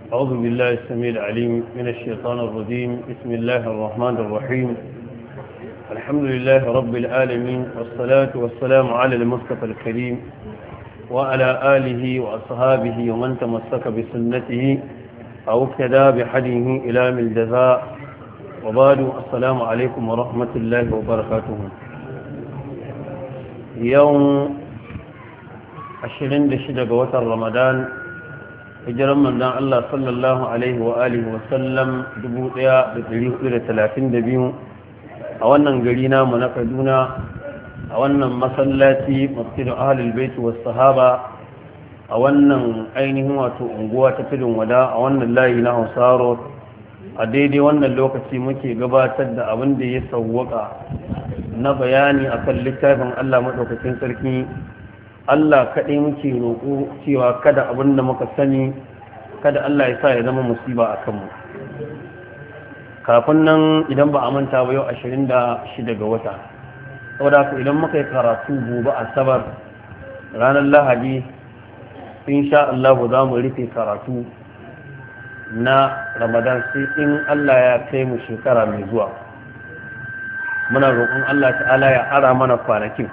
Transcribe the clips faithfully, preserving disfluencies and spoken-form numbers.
أعوذ بالله السميع العليم من الشيطان الرجيم. بسم الله الرحمن الرحيم. الحمد لله رب العالمين، والصلاة والسلام على المصطفى الكريم وعلى آله وأصحابه ومن تمسك بسنته أو اقتدى بحديه إلى من الجزاء. وبعد، السلام عليكم ورحمة الله وبركاته. يوم عشرين دشدة وتر رمضان، hijiran manzon Allah sallallahu alaihi wa alihi wa sallam dubu ɗaya da ɗari hudu da talatin da biyu a wannan gari namu na Kaduna, a wannan masallaci masjidin ahlul bait was sahaba, a wannan ainihin wato unguwa ta tudun wada, a wannan layi na Hausaro. A daidai wannan lokaci muke gabatar da abin da ya sawwaka na bayani akan littafin Allah madaukakin sarki. Allah kaɗai muke roƙo cewa kada abin da muka sani, kada Allah ya sa ya zama musiba a kanmu. Kafin nan, idan ba a manta ba, yau ashirin da shida ga wata. Saboda haka idan muka yi karatu gobe Asabar, ranar Lahadi, insha Allah za mu rufe karatu na Ramadan sai in Allah ya kai mu shekara mai zuwa. Muna roƙon Allah ta'ala ya ara mana kwanakin.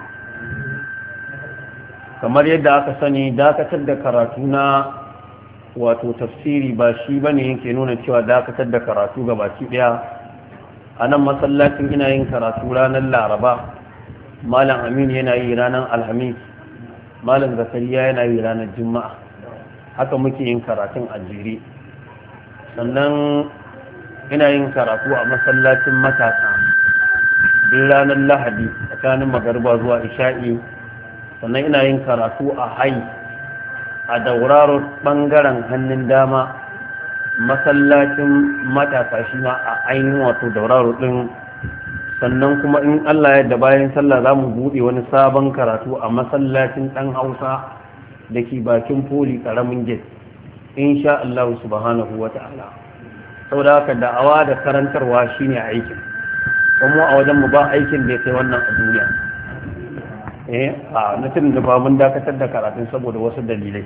Kamar yadda aka sani, dakatar da karatu na wato tafsiri ba shi bane yake nuna cewa dakatar da karatu ga baki daya. A nan masallacin ina yin karatu ranar Laraba, Malam Aminu yana yi ranar Alhamis, Malam Zakariya yana yi ranar Juma'a. Haka muke yin karatun a jere. Sannan ina yin karatu a masallacin matasa duk ranar Lahadi tsakanin magariba zuwa Isha'i. Sannan ina yin karatu a hai a dauraro ɓangaren hannun dama, masallacin matasa shi ma a ainihin wato dauraro ɗin. Sannan kuma in Allah ya da bayan sallah za mu buɗe wani sabon karatu a masallacin ɗan Hausa da ke bakin foli ƙaramin gate, insha Allah subhanahu wa ta'ala. Saboda haka da'awa da karantarwa shine aikin, kuma a wajen mu ba aikin da ya kai wannan a duniya. eh a nufin da ba mun dakatar da karatun saboda wasu dalilai,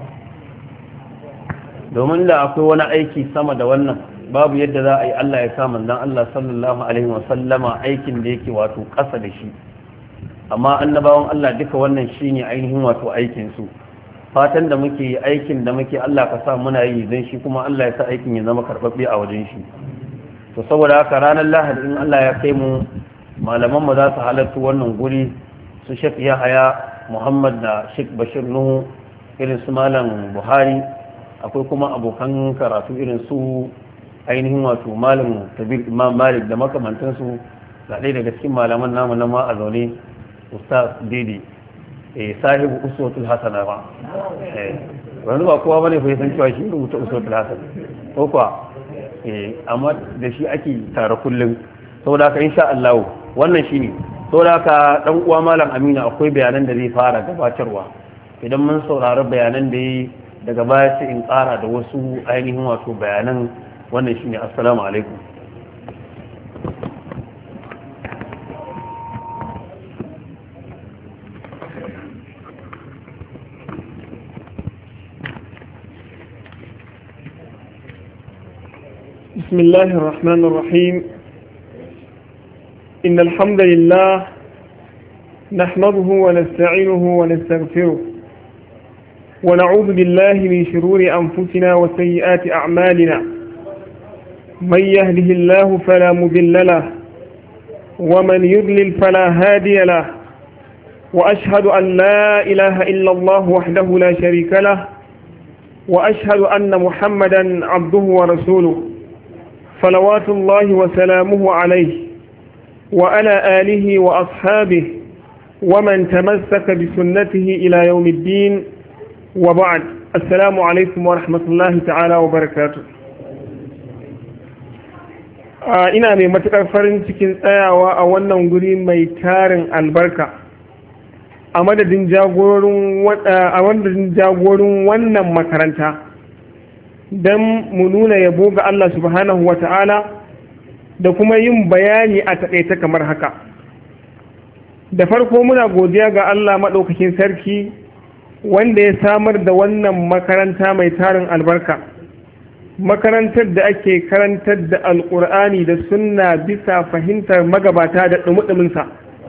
domin da akwai wani aiki sama da wannan babu yadda za a yi Allah ya sa manzon Allah sallallahu alaihi wasallama aikin da yake wato ƙasa da shi. Amma annabawan Allah duka wannan shine ainihin wato aikin su. Fatan da muke yi, aikin da muke Allah ka sa muna yi dan shi, kuma Allah ya sa aikin ya zama karɓaɓɓe a wajen shi. To saboda haka ranar Lahadi in Allah ya kai mu, malaman mu za su halarta wannan guri, su Sheikh Yahaya Muhammad da Sheikh Bashir Nuhu, irin su Malam Buhari. Akwai kuma abokan karatu irin su ainihin wato Malam Kabir Imam Malik da makamantansu. Ga ɗaya daga cikin malaman namu na ma a zaune, Ustaz Didi, eh sahibu Uswatul Hasana ba. Eh wani ba kowa bane fa san cewa shi rubuta Uswatul Hasana ko kuwa, eh amma da shi ake tare kullum. Saboda haka insha Allah wannan shine. sau da ka ɗan uwa Malam Aminu akwai bayanan da zai fara gabatarwa. Idan mun saurari bayanan da yi daga baya sai in ƙara da wasu ainihin wato bayanan. Wannan shi ne. Assalamu alaikum. Bismillahir Rahmanir Rahim. إن الحمد لله نحمده ونستعينه ونستغفره ونعوذ بالله من شرور أنفسنا وسيئات أعمالنا. من يهده الله فلا مضل له ومن يضلل فلا هادي له. وأشهد أن لا إله إلا الله وحده لا شريك له، وأشهد أن محمدا عبده ورسوله صلوات الله وسلامه عليه وعلى آله وأصحابه ومن تمسك بسنته إلى يوم الدين. وبعد، السلام عليكم ورحمة الله تعالى وبركاته. ina mai matuƙar farin cikin tsayawa a wannan guri mai tarin albarka a madadin jagorin wannan makaranta don mu nuna yabo ga Allah subhanahu wa ta'ala da kuma yin bayani a taƙaita kamar haka. Da farko muna godiya ga Allah maɗaukakin sarki wanda ya samar da wannan makaranta mai tarin albarka, makarantar da ake karantar da alƙur'ani da sunna bisa fahimtar magabata da ɗumuɗuminsa.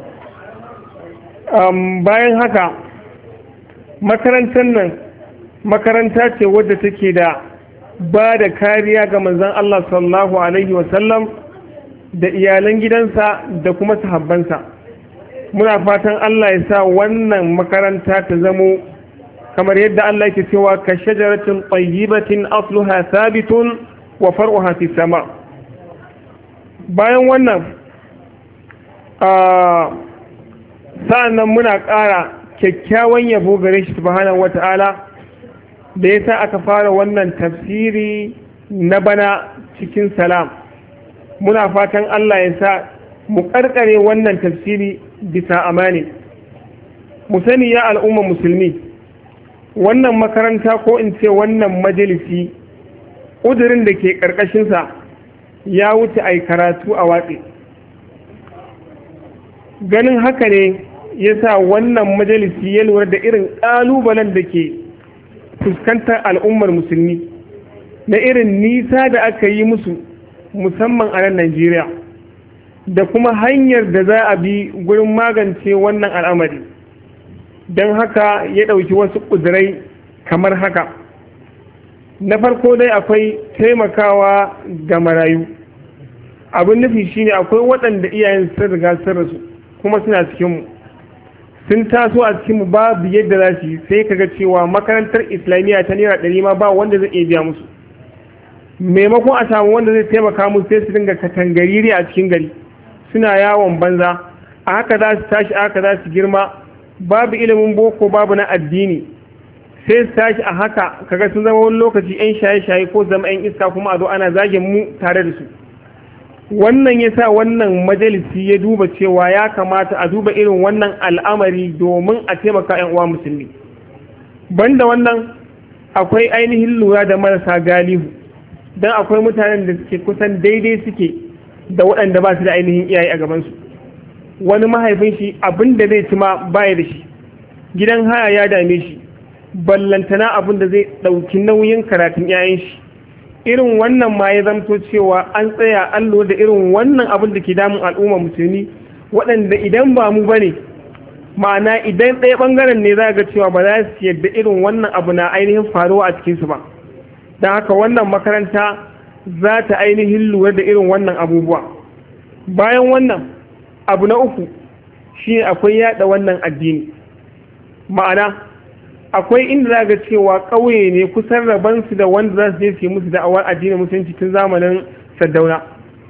Um, bayan haka makarantar nan makaranta ce wadda take da ba da kariya ga manzon Allah sallallahu alaihi wasallam da iyalan gidansa da kuma sahabbansa. Muna fatan Allah ya sa wannan makaranta ta zamo kamar yadda Allah yake cewa ka shajaratin tayyibatin asluha thabitun wa far'uha fis sama. Bayan wannan sa'annan muna ƙara kyakkyawan yabo gare shi subhanahu wata'ala da yasa aka fara wannan tafsiri na bana cikin salam. Muna fatan Allah ya sa mu ƙarƙare wannan tafsiri bisa amani. Mu sani ya al'umma musulmi, wannan makaranta ko in ce wannan majalisi ƙudurin da ke ƙarƙashinsa ya wuce a karatu a watsi. Ganin haka ne ya sa wannan majalisi ya lura da irin ƙalubalen da ke fuskantar al'ummar musulmi na irin nisa da aka yi musu musamman a nan Najeriya da kuma hanyar da za a bi gurin magance wannan al'amari. Don haka ya ɗauki wasu ƙudurai kamar haka. Na farko dai akwai taimakawa ga marayu. Abin nufi shine akwai waɗanda iyayen sun riga sun rasu kuma suna cikinmu, sun taso a cikinmu babu yadda za su yi, sai kaga cewa makarantar islamiyya ta naira ɗari ma ba wanda zai iya biya musu. Maimakon a samu wanda zai taimaka musu sai su dinga katangariri a cikin gari suna yawon banza. A haka za su tashi, a haka za su girma, babu ilimin boko babu na addini, sai su tashi a haka kaga sun zama wani lokaci 'yan shaye-shaye ko zama 'yan iska kuma a zo ana zagin mu tare da su. Wannan ya sa wannan majalisi ya duba cewa ya kamata a duba irin wannan al'amari domin a taimaka 'yan uwa musulmi. Banda wannan akwai ainihin lura da marasa galihu, don akwai mutanen da suke kusan daidai suke da waɗanda ba su da ainihin iyaye a gabansu. Wani mahaifin shi abin da zai ci ma baya da shi, gidan haya ya dame shi, ballantana abin da zai ɗauki nauyin karatun 'ya'yan shi. Irin wannan ma ya zamto cewa an tsaya an lura da irin wannan abin da ke damun al'ummar musulmi, waɗanda idan ba mu bane, ma'ana idan ɗaya ɓangaren ne za ga cewa ba za su yadda irin wannan abu na ainihin faruwa a cikinsu ba. Don haka wannan makaranta za ta ainihin lura da irin wannan abubuwa. Bayan wannan abu na uku shi akwai yada wannan addini, ma'ana akwai inda za ga cewa ƙauye ne kusan rabansu da wanda za su je su yi musu da'awar addinin musulunci tun zamanin Saddauna.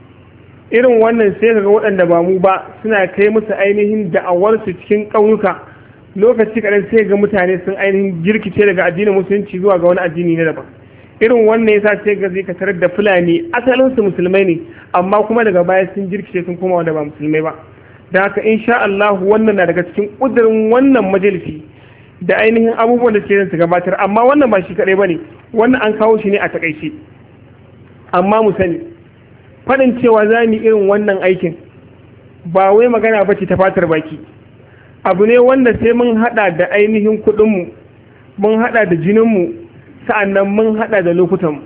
Irin wannan sai ga waɗanda ba mu ba suna kai musu ainihin da'awarsu cikin ƙauyuka, lokaci kaɗan sai ga mutane sun ainihin jirkice daga addinin musulunci zuwa ga wani addini na daban. Irin wannan yasa sai ga zai ka tarar da Fulani asalinsu musulmai ne amma kuma daga baya sun jirkice sun koma wanda ba musulmai ba. Da haka insha Allah wannan na daga cikin ƙudurin wannan majalisi da ainihin abubuwan da suke su gabatar, amma wannan ba shi kaɗai ba ne, wannan an kawo shi ne a takaice. Amma mu sani faɗin cewa za mu irin wannan aikin ba wai magana ba ce ta fatar baki, abu ne wanda sai mun haɗa da ainihin kuɗinmu, mun haɗa da jininmu, sa'annan mun haɗa da lokutanmu.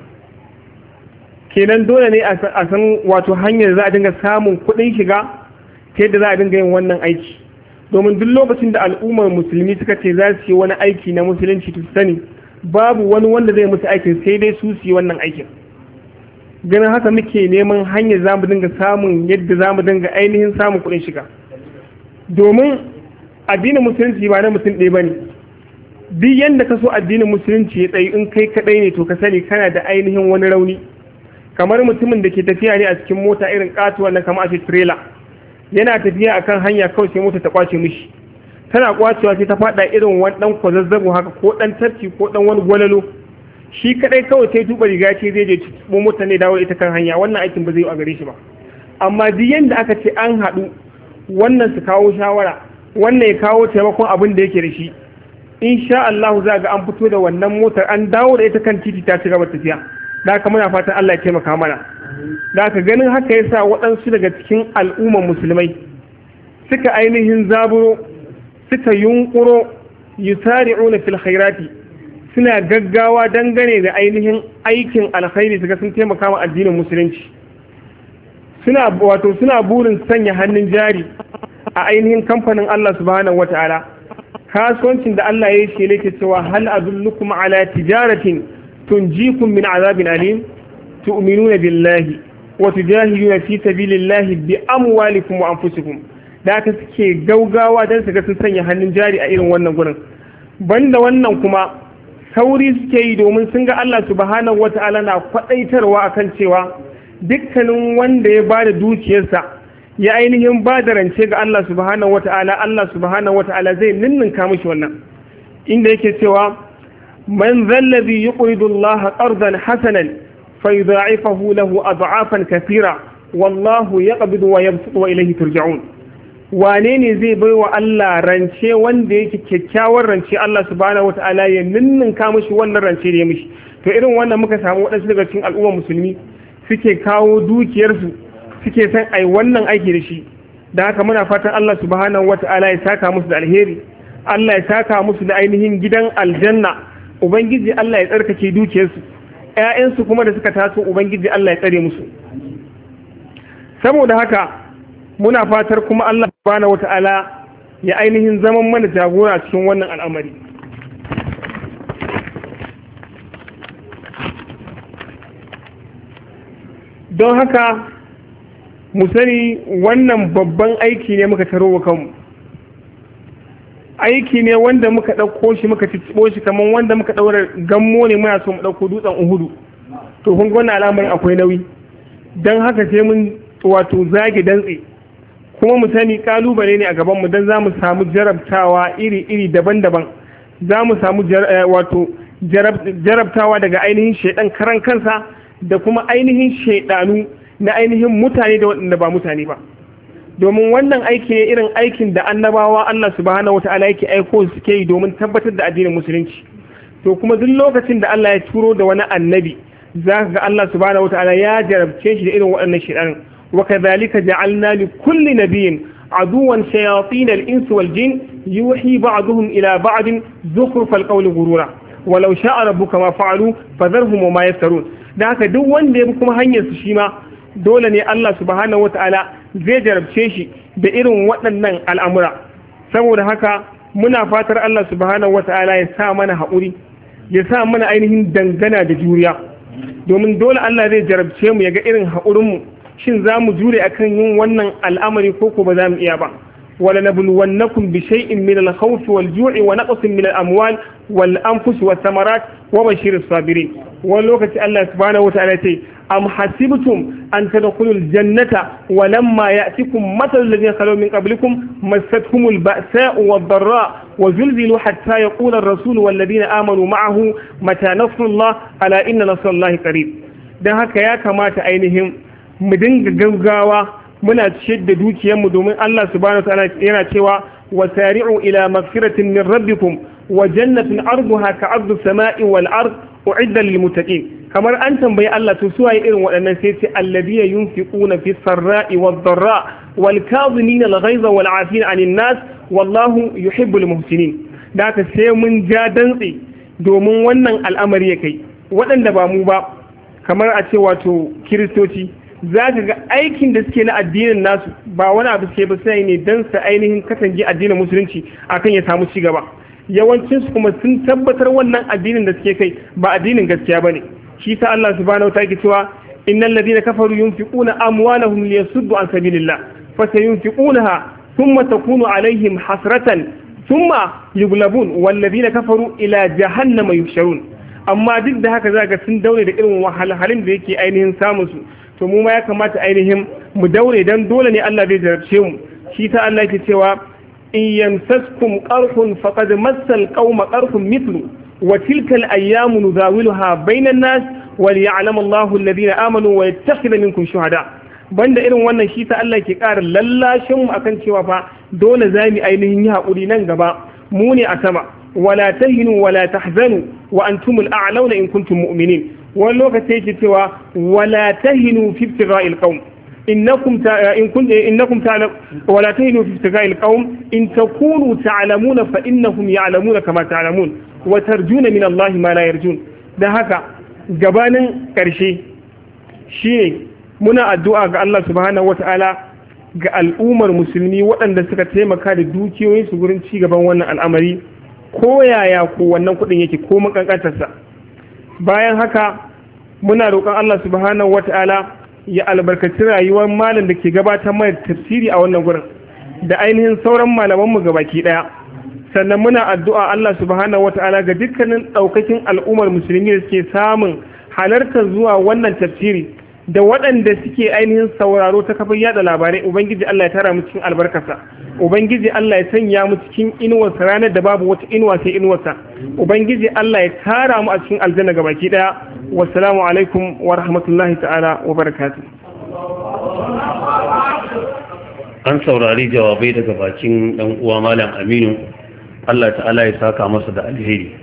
Kenan dole ne a san wato hanyar za a dinga samun kuɗin shiga ta yadda za a dinga yin wannan aiki. Domin duk lokacin da al'ummar musulmi suka ce za su yi wani aiki na musulunci su sani babu wani wanda zai musu aikin sai dai su su yi wannan aikin. Ganin haka muke neman hanyar za mu dinga samun yadda za mu dinga ainihin samun kuɗin shiga. Domin addinin musulunci ba na mutum ɗaya ba ne. Duk yadda ka so addinin musulunci ya tsayi in kai kaɗai ne to ka sani kana da ainihin wani rauni. Kamar mutumin da ke tafiya ne a cikin mota irin ƙatuwa na kama a ce trailer. Yana tafiya akan hanya kawai sai mota ta kwace mishi, tana kwacewa sai ta fada irin wani dan kwazazzago haka ko dan tarci ko dan wani gwalalo, shi kadai kawai sai tuba riga ce zai je cikin mota ne dawo ita kan hanya. Wannan aikin ba zai yi a gare shi ba. Amma duk yanda aka ce an haɗu, wannan su kawo shawara, wannan ya kawo taimakon abin da yake da shi, insha Allah za ga an fito da wannan motar an dawo da ita kan titi ta ci gaba tafiya. Da haka muna fatan Allah ya taimaka mana. Da aka ganin haka yasa waɗansu daga cikin al'ummar musulmai suka ainihin zaburo suka yunkuro yusari'una fil khairati, suna gaggawa dangane da ainihin aikin alkhairi suka sun taimaka ma addinin musulunci, suna wato suna burin sanya hannun jari a ainihin kamfanin Allah subhanahu wata'ala, kasuwancin da Allah ya yi shi yake cewa hal adullukum ala tijaratin tunjikum min azabin alim tu'minuna billahi wa tujahiduna fi sabilillahi bi amwalikum wa anfusikum. Da aka suke gaugawa dan su ga sun sanya hannun jari a irin wannan gurin. Banda wannan kuma sauri suke yi domin sun ga Allah subhanahu wata'ala na kwadaitarwa akan cewa dukkanin wanda ya bada dukiyarsa ya ainihin ba da rance ga Allah subhanahu wata'ala, Allah subhanahu wata'ala zai ninninka mishi wannan, inda yake cewa man zallazi yuqridu Allah qardan hasanan fayudha'ifahu lahu ad'afan kathira wallahu yaqbidu wa yabsutu wa ilayhi turja'un. Wane ne zai bai wa Allah rance wanda yake kyakkyawar rance Allah subhanahu wata'ala ya ninninka mishi wannan rance da ya mishi? To irin wannan muka samu waɗansu daga cikin al'ummar musulmi suke kawo dukiyarsu suke san ai wannan aiki da shi. Da haka muna fatan Allah subhanahu wata'ala ya saka musu da alheri, Allah ya saka musu da ainihin gidan aljanna, ubangiji Allah ya tsarkake dukiyarsu, ƴaƴansu kuma da suka taso ubangiji Allah ya tsare musu. Saboda haka muna fatar kuma Allah subhanahu wata'ala ya ainihin zaman mana jagora cikin wannan al'amari. Don haka mu sani wannan babban aiki ne muka taro wa kanmu, aiki ne wanda muka ɗauko shi muka cicciɓo shi kamar wanda muka ɗaura gammo ne muna so mu ɗauko dutsen uhudu. To kun ga wannan al'amarin akwai nauyi, don haka sai mun wato zage dantse, kuma mu sani kalubale ne a gabanmu don za mu samu jarabtawa iri-iri daban-daban, za mu samu wato jarabtawa daga ainihin shaidan karan kansa da kuma ainihin shaidanu na ainihin mutane da waɗanda ba mutane ba. Domin wannan aiki ne irin aikin da annabawa Allah subhanahu wata'ala yake aiko suke yi domin tabbatar da addinin musulunci. To kuma duk lokacin da Allah ya turo da wani annabi za ka ga Allah subhanahu wata'ala ya jarabce shi da irin waɗannan shaidanin. Wa kadhalika ja'alna li kulli nabiyyin aduwan shayatin al-ins wal jin yuhi ba'duhum ila ba'din zukhrufal qawli ghurura walau sha'a rabbuka ma fa'alu fadharhum ma yaftarun. Da haka duk wanda ya bi kuma hanyar su shi ma dole ne Allah subhanahu wata'ala zai jarabce shi da irin waɗannan al'amura. Saboda haka muna fatar Allah subhanahu wata'ala ya sa mana haƙuri, ya sa mana ainihin dangana da juriya, domin dole Allah zai jarabce mu ya ga irin haƙurinmu, shin za mu jure akan yin wannan al'amari ko ko ba za mu iya ba. wala nabluwannakum bi shay'in min al-khawfi wal-ju'i wa naqsin min al-amwal wal-anfus wath-thamarat wa bashir as-sabirin. wani lokaci Allah subhanahu wata'ala ce am hasibtum an tadkhulul jannata wa lamma ya'tikum mathalul ladhina khalaw min qablikum massatkumul ba'sa'u wad-dharra wa zulzilu hatta yaqula ar-rasul wal ladina amanu ma'ahu mata nasrullah ala inna nasrallahi qarib. Dan haka ya kamata ainihin mu dinga gaggawa muna ciyar da dukiyarmu domin Allah subhanahu wataala yana cewa wasari'u ila magfiratin min rabbikum wa jannatin arduha ka'ardu samai wal ard u'idda lil muttaqin. kamar an tambayi Allah to suwaye irin waɗannan sai ce alladhina yunfiquna fis sarra'i wad dharra wal kadhimina al ghayza wal 'afina 'anil nas wallahu yuhibbul muhsinin. da haka sai mun ja dantse domin wannan al'amari ya kai waɗanda ba mu ba, kamar a ce wato kiristoci, za ka ga aikin da suke na addinin nasu ba wani abu suke ba sai ne don su ainihin katange addinin musulunci akan ya samu ci gaba. Yawancin su kuma sun tabbatar wannan addinin da suke kai ba addinin gaskiya bane. Shi ta Allah subhanahu wa ta'ala cewa innal ladina kafaru yunfiquna amwalahum liyasuddu an sabilillah fasayunfiqunaha thumma takunu alaihim hasratan thumma yughlabun wal ladina kafaru ila jahannama yuhsharun. Amma duk da haka za ga sun daure da irin wahalhalun da yake ainihin samun su. To mu ma ya kamata ainihin mu daure dan dole ne Allah zai jarabce mu. Shi ta Allah yake cewa in yamsaskum qarhun faqad massal qauma qarhun mithlu wa tilka al-ayyamu nudawiluha bainan nas wa liya'lam Allahu alladhina amanu wa yattakhidha minkum shuhada. Banda irin wannan shi ta Allah ke ƙara lallashin mu akan cewa fa dole za mu ainihin yi haƙuri nan gaba mu ne a sama wala tahinu wala tahzanu wa antumul a'launa in kuntum mu'minin. wani lokaci yake cewa wala tahinu fi ibtigha'il qawm innakum in kuntum innakum ta'lam wala tahinu fi ibtigha'il qawm in takunu ta'lamuna fa innahum ya'lamuna kama ta'lamun wa tarjuna min Allah ma la yarjun. Dan haka gabanin ƙarshe shine muna addu'a ga Allah subhanahu wata'ala ga al'ummar musulmi waɗanda suka taimaka da dukiyoyinsu gurin ci gaban wannan al'amari, ko yaya ko wannan kuɗin yake ko makankantarsa. Bayan haka muna roƙon Allah subhanahu wata'ala ya albarkaci rayuwar malam da ke gabatar mai tafsiri a wannan gurin da ainihin sauran malamanmu gabaki ɗaya. Sannan muna addu'a Allah subhanahu wata'ala ga dukkanin ɗaukakin al'ummar musulmi da suke samun halartar zuwa wannan tafsiri da waɗanda suke ainihin sauraro ta kafin yada labarai. Ubangiji Allah ya tara mu cikin albarkarsa, Ubangiji Allah ya sanya mu cikin inuwarsa ranar da babu wata inuwa sai inuwarsa, Ubangiji Allah ya tara mu a cikin aljanna gabaki daya. Wassalamu alaikum wa rahmatullahi ta'ala wa barakatuh. An saurari jawabai daga bakin dan uwa Malam Aminu, Allah ta'ala ya saka masa da alheri.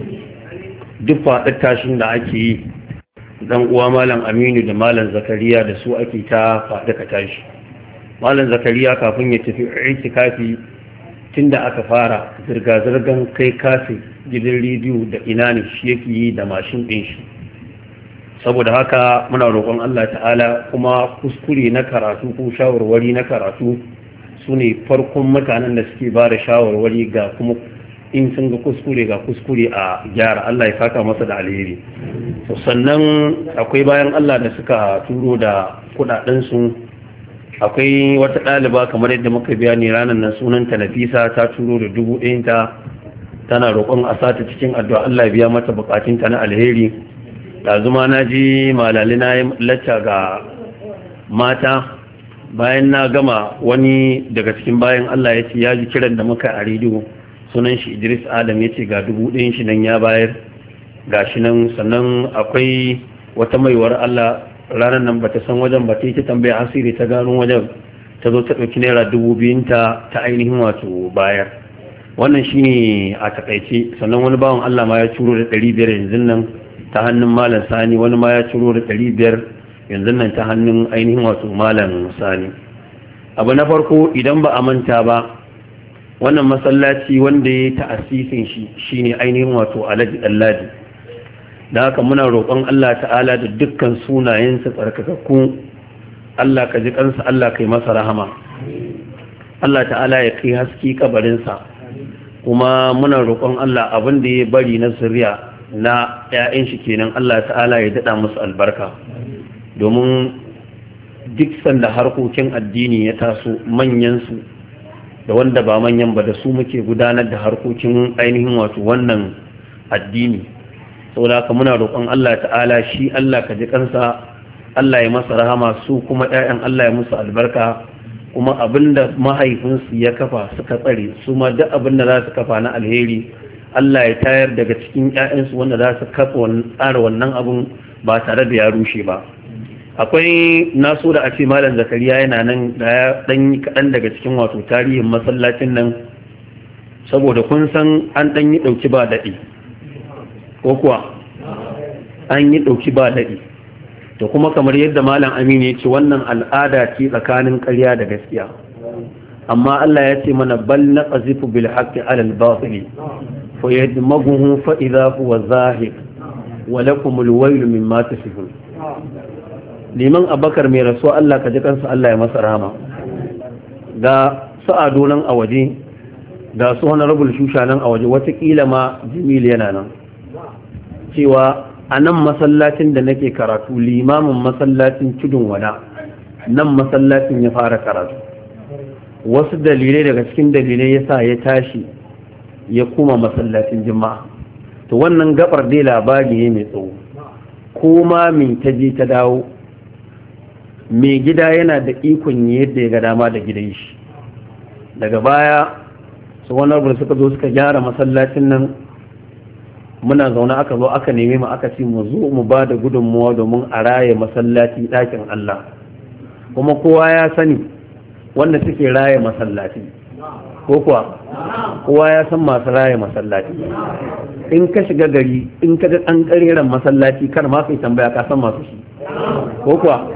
Duk faɗin tashin da ake yi dan uwa Malam Aminu da Malam Zakariya da su ake ta faɗi ka tashi. Malam Zakariya kafin ya tafi itikafi tunda aka fara zirga-zirgan kai kafi gidan rediyo da ina ne shi yake yi da mashin ɗin shi. Saboda haka muna roƙon Allah ta'ala, kuma kuskure na karatu ko shawarwari na karatu su ne farkon mutanen da suke ba da shawarwari, ga kuma in sun ga kuskure ga kuskure a gyara. Allah ya saka masa da alheri. Sannan akwai bayan Allah da suka turo da kudadensu. Akwai wata ɗaliba kamar yadda muka biya ne ranar nan, sunanta Nafisa, ta turo da dubu ɗayanta tana roƙon a sata cikin addu'a Allah ya biya mata bukatunta na alheri. Ɗazuma na ji malali na lacca ga mata, bayan na gama wani daga cikin bayan Allah ya ce ya ji kiran da muka a rediyo, sunan shi Idris Adam, ya ce ga dubu ɗayan shi nan ya bayar ga shi nan. Sannan akwai wata maiwar Allah ranar nan bata san wajen ba, ta yi ta tambaya asiri ta gano wajen, ta zo ta ɗauki naira dubu biyun ta ta ainihin wato bayar. Wannan shine a takaice. Sannan wani bawan Allah ma ya ciro da ɗari biyar yanzu nan ta hannun Malam Sani, wani ma ya ciro da ɗari biyar yanzu nan ta hannun ainihin wato Malam Sani. Abu na farko, idan ba a manta ba, wannan masallaci wanda ya ta'asisin shi shine ainihin wato Alhaji Dallaji. Da haka muna roƙon Allah ta'ala da dukkan sunayensa tsarkakakku, Allah ka ji kansa, Allah ka yi masa rahama, Allah ta'ala ya kai haske kabarinsa. Kuma muna roƙon Allah abin da ya bari na zuriya na ‘ya'yan shi kenan, Allah ta'ala ya daɗa musu albarka, domin duk sanda harkokin addini ya taso, manyansu da wanda ba manyan ba da su muke gudanar da harkokin ainihin wato wannan addini. Saboda haka muna roƙon Allah ta'ala, shi Allah ka ji kansa, Allah ya masa rahama, su kuma ‘ya'yan Allah ya musu albarka, kuma abinda mahaifinsu ya kafa suka tsare, su ma duk abinda za su kafa na alheri Allah ya tayar daga cikin ‘ya'yansu wanda za su kafa tsara wannan abun ba tare da ya rushe ba. Akwai naso da a ce Malam Zakariya yana nan da ya ɗan kaɗan daga cikin wato tarihin masallacin nan, saboda kun san an ɗan yi ɗauki ba daɗi, ko kuwa an yi ɗauki ba daɗi. To kuma kamar yadda Malam Aminu ya ce, wannan al'ada ce tsakanin ƙarya da gaskiya, amma Allah ya ce mana bal na ƙazifu bil haqqi alal batili fa yadmaghuhu fa idha huwa zahir wa lakum al wayl mimma tasifun. Liman Abakar mai rasuwa, Allah ka ji kansa, Allah ya masa rahama, ga sa'ado nan a waje, ga su honorable shusha nan a waje, watakila ma Jimil yana nan, cewa a nan masallacin da nake karatu, limamin masallacin tudun wada nan masallacin ya fara karatu. Wasu dalilai daga cikin dalilai ya sa ya tashi ya kuma masallacin juma'a. To wannan gabar dai labari ne mai tsawo, ko ma min ta je ta dawo, mai gida yana da ikon yadda ya ga dama da gidan shi. Daga baya su wani suka zo suka gyara masallacin nan, muna zaune aka zo aka neme mu aka ce mu zo mu ba da gudunmuwa domin a raye masallaci ɗakin Allah. Kuma kowa ya sani wanda suke raye masallaci, ko kuwa kowa ya san masu raye masallaci. In ka shiga gari, in ka ga an ƙareren masallaci, kar ma kai tambaya, ka san masu shi, ko kuwa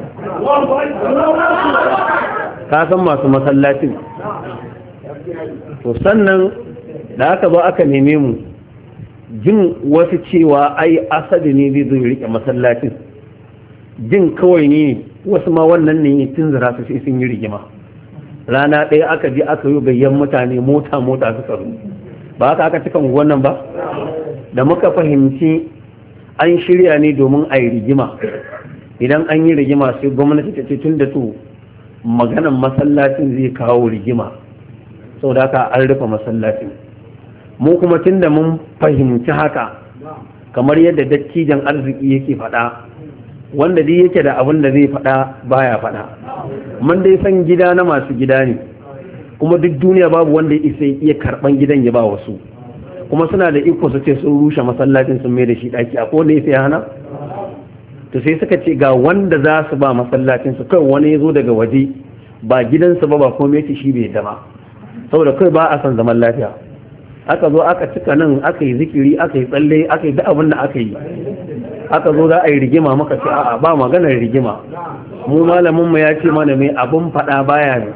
ka san masu masallacin. To sannan da aka zo aka neme mu jin wasu cewa ai asadi ne zai zo ya rike masallacin jin kawai ne wasu ma wannan ne tun zira su sai sun yi rigima rana ɗaya aka je aka yi gayyan mutane mota mota suka zo ba haka aka cika wannan ba da muka fahimci an shirya ne domin a yi rigima idan an yi rigima sai gwamnati ta ce tun da to maganan masallacin zai kawo rigima sau da haka an rufe masallacin mu kuma tun da mun fahimci haka kamar yadda dattijan arziki yake faɗa wanda dai yake da abin da zai faɗa baya faɗa mun dai san gida na masu gida ne kuma duk duniya babu wanda ya isa iya karɓan gidan ya ba wasu kuma suna da iko su ce sun rushe masallacin sun mai da shi ɗaki a kowane ya sai hana to sai suka ce ga wanda za su ba masallacin su kai wani ya zo daga waje ba gidansa ba ba komai ce shi bai dama saboda kai ba a san zaman lafiya aka zo aka cika nan aka yi zikiri aka yi tsalle aka yi duk abin da aka yi aka zo za a yi rigima maka ce a'a ba maganar rigima mu malamin mu ya ce mana mai abun fada baya ne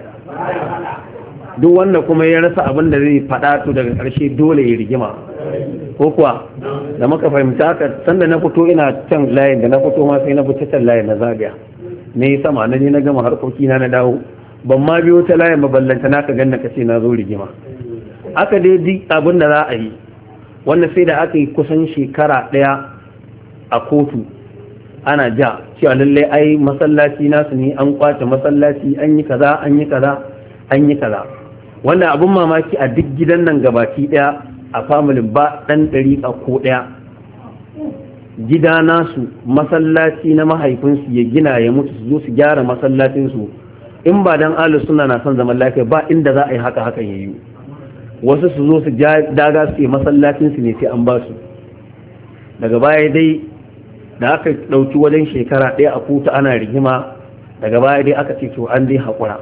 duk wanda kuma ya rasa abin da zai fada to daga karshe dole ya rigima ko kuwa da muka fahimta haka sanda na fito ina can layin da na fito ma sai na fita can layin na zagaya ne sama na je na gama harkoki na na dawo ban ma biyo ta layin maballanta naka ganna kace na zo rigima aka dai duk abin da za a yi wanda sai da aka yi kusan shekara daya a kotu ana ja cewa lallai ai masallaci nasu ne an kwace masallaci an yi kaza an yi kaza an yi kaza wanda abin mamaki a duk gidan nan gabaki daya a familin ba dan dariƙa ko daya gida nasu masallaci na mahaifinsu ya gina ya mutu su zo su gyara masallacinsu in ba dan ahlus sunna na son zaman lafiya ba inda za a yi haka hakan yayi wasu su zo su daga su yi masallacinsu ne sai an ba su daga baya dai da aka ɗauki wajen shekara ɗaya a kuta ana rigima daga baya dai aka ce to an dai haƙura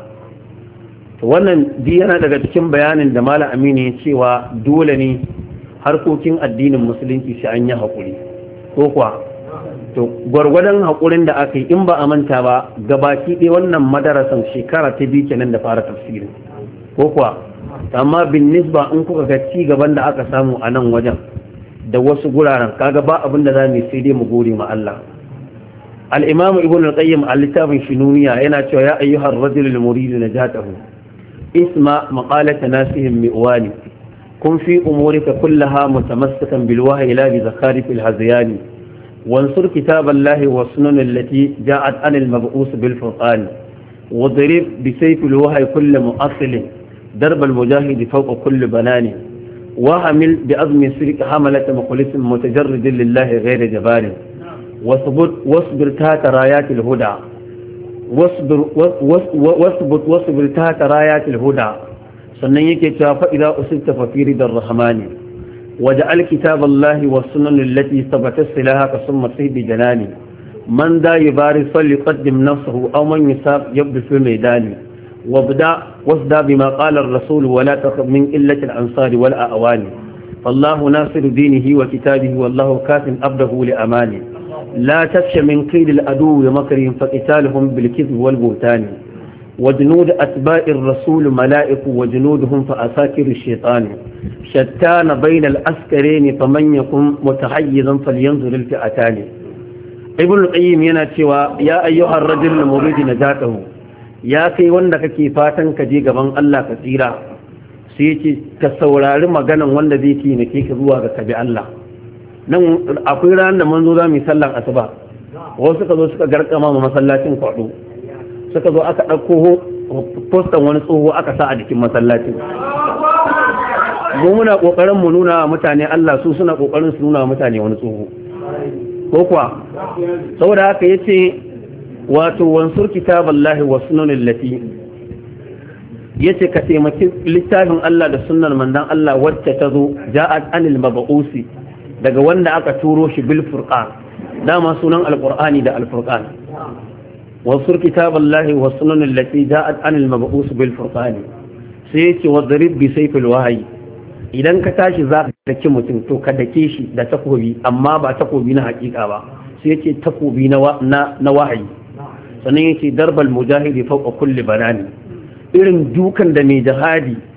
to wannan dai yana daga cikin bayanin da malam aminu ya cewa dole ne harkokin addinin musulunci sai an yi haƙuri ko kuwa to gwargwadon haƙurin da aka yi in ba a manta ba gabaki ɗaya wannan madarasan shekara ta biyu kenan da fara tafsirin ko kuwa amma bin nisba in kuka ga ci gaban da aka samu a nan wajen da wasu guraren kaga ba abin da za mu sai dai mu gode ma Allah al-imam ibn al-qayyim al-littafin shununiya yana cewa ya ayyuhar rajul al-murid najatahu isma maqalat nasihim mi'wani kun fi umurika kullaha mutamassikan bil wahyi la bi zakari fil hazyani wansur kitaballahi wa sunan allati ja'at an al-mab'us bil furqan wadrib bi sayf al-wahyi kull mu'assil درب المجاهد فوق كل بنان وحمل بأزم سرك حملة مخلص متجرد لله غير جبار واصبر واصبر تحت رايات الهدى واصبر واصبر واصبر تحت رايات الهدى sannan yake cewa fa idza usilta fa fi ridar rahmani waja'al kitab Allah was sunan allati sabata silaha ka summa saydi janani man da yubari falyqaddim nafsuhu aw man yusab yabdu fi maidani وابدأ واصدى بما قال الرسول ولا تخف من إلة الأنصار والأعوان فالله ناصر دينه وكتابه والله كاف أبده لأمانه لا تخش من قيل الأدو ومكرهم فقتالهم بالكذب والبهتان وجنود أتباع الرسول ملائك وجنودهم فأساكر الشيطان شتان بين الأسكرين فمن يكن متحيزا فلينظر الفئتان ابن القيم يناتي يا أيها الرجل المريد نجاته ya kai wanda kake fatan ka je gaban Allah ka tsira sai yake ka saurari maganan wanda zai ki ne ka zuwa ga kabi Allah nan akwai ran da manzo za mu yi sallar asuba wasu suka zo suka garkama ma masallacin kwado suka zo aka dauko postan wani tsoho aka sa a jikin masallacin mu muna kokarin mu nuna mutane Allah su suna kokarin su nuna mutane wani tsoho ko kuwa saboda haka yace wato wansur kitaballahi wa sunanin lati yace ka taimaki littafin Allah da sunnar mandan Allah wacce ta zo ja'at anil mab'usi daga wanda aka turo shi bil furqan dama sunan alqur'ani da alfurqan wansur kitaballahi wa sunanin lati ja'at anil mab'us bil furqan sai yace wadrib bi sayfil wahyi idan ka tashi za ka dake mutum to ka dake shi da takobi amma ba takobi na hakika ba sai yace takobi na na wahayi sannan yake darbal mujahidi fauka kulli banani irin dukan da mai jihadi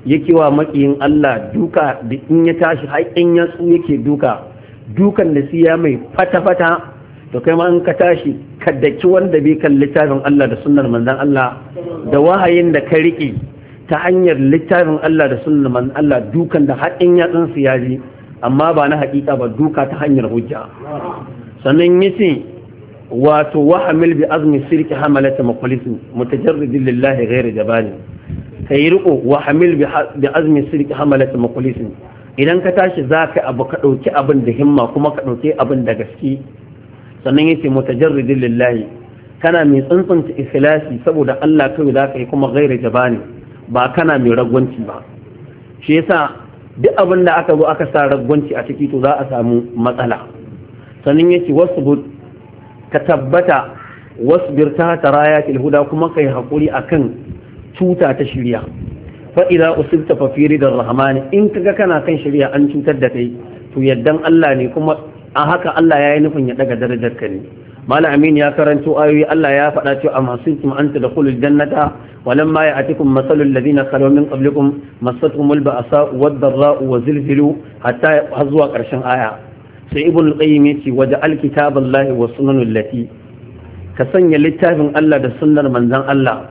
yake wa makiyin Allah duka da in ya tashi har in ya tsu yake duka dukan da siya mai fata-fata to kai ma in ka tashi ka daki wanda bai kan littafin Allah da sunnar manzon Allah da wahayin da ka rike ta hanyar littafin Allah da sunnar manzon Allah dukan da har in ya tsin siya ji amma ba na hakika ba duka ta hanyar hujja sannan yace wato wa hamil bi azmi sirki hamalata maqlisin mutajarridin lillahi ghairu jabani kai riko wa hamil bi azmi sirki hamalata maqlisin idan ka tashi zaka abu ka dauki abin da himma kuma ka dauki abin da gaske sannan yace mutajarridin lillahi kana mai tsantsanta ikhlasi saboda Allah kai zaka yi kuma ghairu jabani ba kana mai ragwanci ba shi yasa duk abin da aka zo aka sa ragwanci a ciki to za a samu matsala sannan yace wasu ka tabbata wasbir ta tarayatil huda kuma kai hakuri akan cuta ta shirya fa idza usibta fa fi ridar rahmani in kaga kana kan shirya an cutar da kai to yaddan Allah ne kuma a haka Allah yayi nufin ya daga darajar ka ne mala amin ya karanto ayoyi Allah ya faɗa cewa amma suntum anta dakhulul jannata walamma ya'atikum masalul ladina khalu min qablikum massatuhumul ba'sa wad-dharra'u wa zilzilu hatta har zuwa ƙarshen aya sai ibn al-qayyim yace waja al-kitaballahi wa sunanul lati ka sanya littafin Allah da sunnar manzon Allah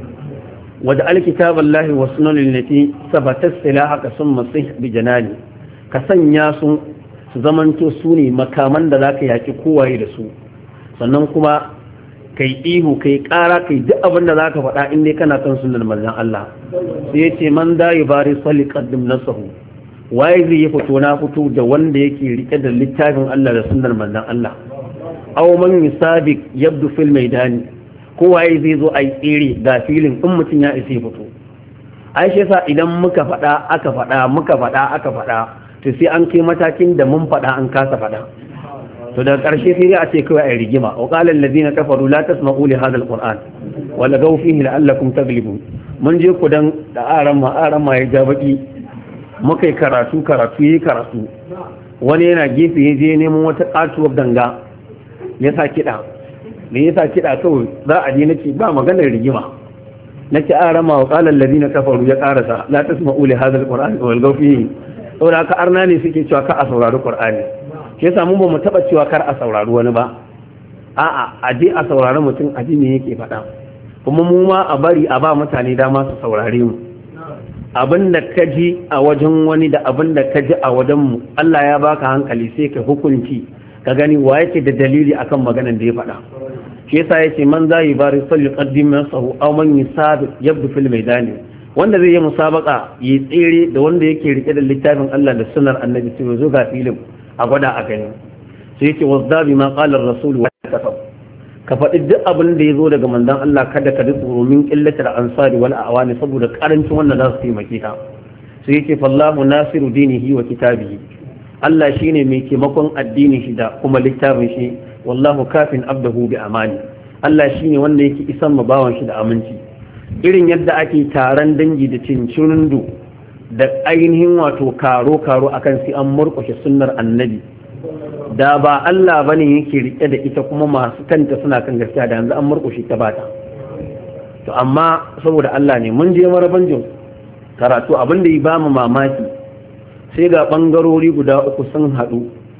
waja al-kitaballahi wa sunanul lati sabata silahaka summa sih bi janani ka sanya su su zamanto su ne makaman da zaka yaki kowaye da su sannan kuma kai ihu kai ƙara kai duk abin da zaka faɗa in dai kana kan sunnar manzon Allah sai yace man da yubari salli qaddim nasahu waye zai yi fito na fito da wanda yake rike da littafin Allah da sunnar manzon Allah aw man yusabiq yabdu fil maidani ko waye zai zo ai tsere ga filin in mutun ya isa fito ai shi yasa idan muka fada aka fada muka fada aka fada to sai an kai matakin da mun fada an kasa fada to daga karshe sai dai a ce kawai ai rigima wa qala allazina kafaru la tasma'u li hadha alquran wa lagaw fihi la'allakum taglibun mun je ku dan da aran ma aran ma ya ja baki muka yi karatu karatu yi karatu wani yana gefe ya je neman wata katuwar danga ya sa kiɗa da ya sa kiɗa kawai za a je na ce ba maganar rigima na ce an rama wa ƙalar lari na kafaru ya ƙarasa la ta suma ule hazar ƙwar'ani wal gaufi saboda haka arna ne suke cewa ka a saurari ƙwar'ani shi yasa mun ba mu taɓa cewa kar a saurari wani ba a'a a je a saurari mutum a ji me yake faɗa kuma mu ma a bari a ba mutane dama su saurare mu abin da ka ji a wajen wani da abin da ka ji a wajen mu Allah ya baka hankali sai ka hukunci ka gani wa yake da dalili akan maganar da ya faɗa shi yasa yace man za yi bari salli qaddim nasahu aw man yusabiq yabdu fil maidani wanda zai yi musabaka yi tsere da wanda yake rike da littafin Allah da sunnar annabi sai zo ga filin a gwada a gani sai yace wasdabi ma qala ar-rasul wa kafab ka faɗi duk abin da ya zo daga manzon Allah kada ka duk min qillatil ansari wal awani saboda karancin wannan za su taimake ka sai yace fallahu nasiru dinihi wa kitabihi Allah shine mai taimakon addini shi da kuma littafin shi wallahu kafin abdahu bi amani Allah shine wanda yake isan mabawan shi da aminci irin yadda ake taron dangi da cincirundu da ainihin wato karo karo akan sai an murƙushe sunnar annabi da ba Allah bane yake rike da ita kuma masu kanta suna kan gaskiya da yanzu an murƙushe ta bata to amma saboda Allah ne mun je marabanjin karatu abin da ya ba mu mamaki sai ga bangarori guda uku sun haɗu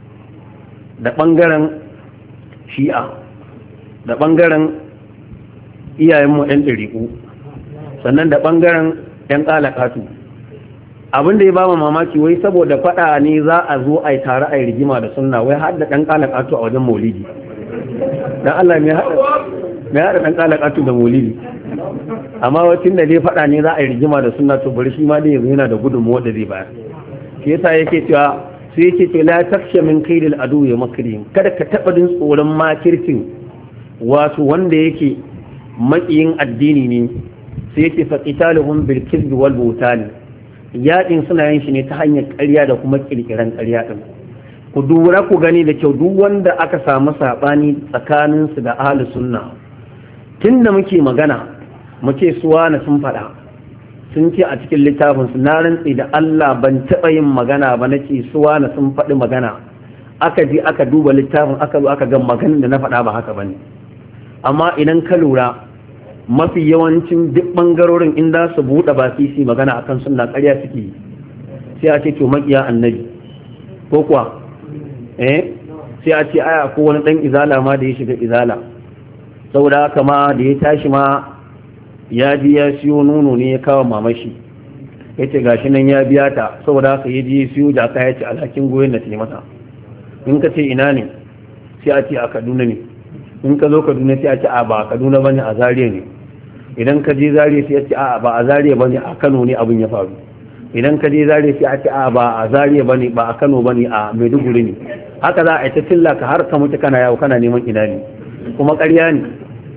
da bangaren shi'a da bangaren iyayenmu ɗan ɗariƙu sannan da bangaren ɗan ƙalaƙatu abin da ya ba mu mamaki wai saboda faɗa ne za a zo a yi tare a yi rigima da sunna wai har da ɗan ƙalaƙatu a wajen maulidi dan Allah mai haɗa ɗan ƙalaƙatu da maulidi amma wacin da dai faɗa ne za a yi rigima da sunna to bari shi ma dai yanzu yana da gudunmuwa da zai bayar shi yasa yake cewa sai yake ce la taksha min kaidil adu ya makrim kada ka taɓa jin tsoron makircin wato wanda yake maƙiyin addini ne sai yake fa qitaluhum bil kizb wal butan yaƙin suna yin shi ne ta hanyar ƙarya da kuma ƙirƙiran ƙarya ɗin ku dura ku gani da kyau duk wanda aka samu saɓani tsakaninsu da ahli sunna tun da muke magana muke suwa na sun faɗa sun ce a cikin littafinsu na rantsi da Allah ban taɓa yin magana ba na ce suwa na sun faɗi magana aka je aka duba littafin aka zo aka ga maganin da na faɗa ba haka ba ne amma idan ka lura mafi yawancin duk bangarorin inda su buɗe baki su magana akan sunna ƙarya suke yi sai a ce to makiya annabi ko kuwa eh sai a ce aya ko wani dan izala ma da ya shiga izala saboda haka ma da ya tashi ma ya ji ya siyo nono ne ya kawo mamashi ya ce gashi nan ya biya ta saboda haka ya ji ya siyo jaka ya ce alhakin goyon da ta yi masa in ka ce ina ne sai a ce a kaduna ne in ka zo kaduna sai a ce a ba a kaduna bane a zariya ne idan ka je zariya sai a ce a ba a zariya bane a kano ne abin ya faru idan ka je zariya sai a ce a ba a zariya bane ba a kano bane a maiduguri ne haka za a yi ta tilla ka har ka mutu kana yawo kana neman ina ne kuma ƙarya ne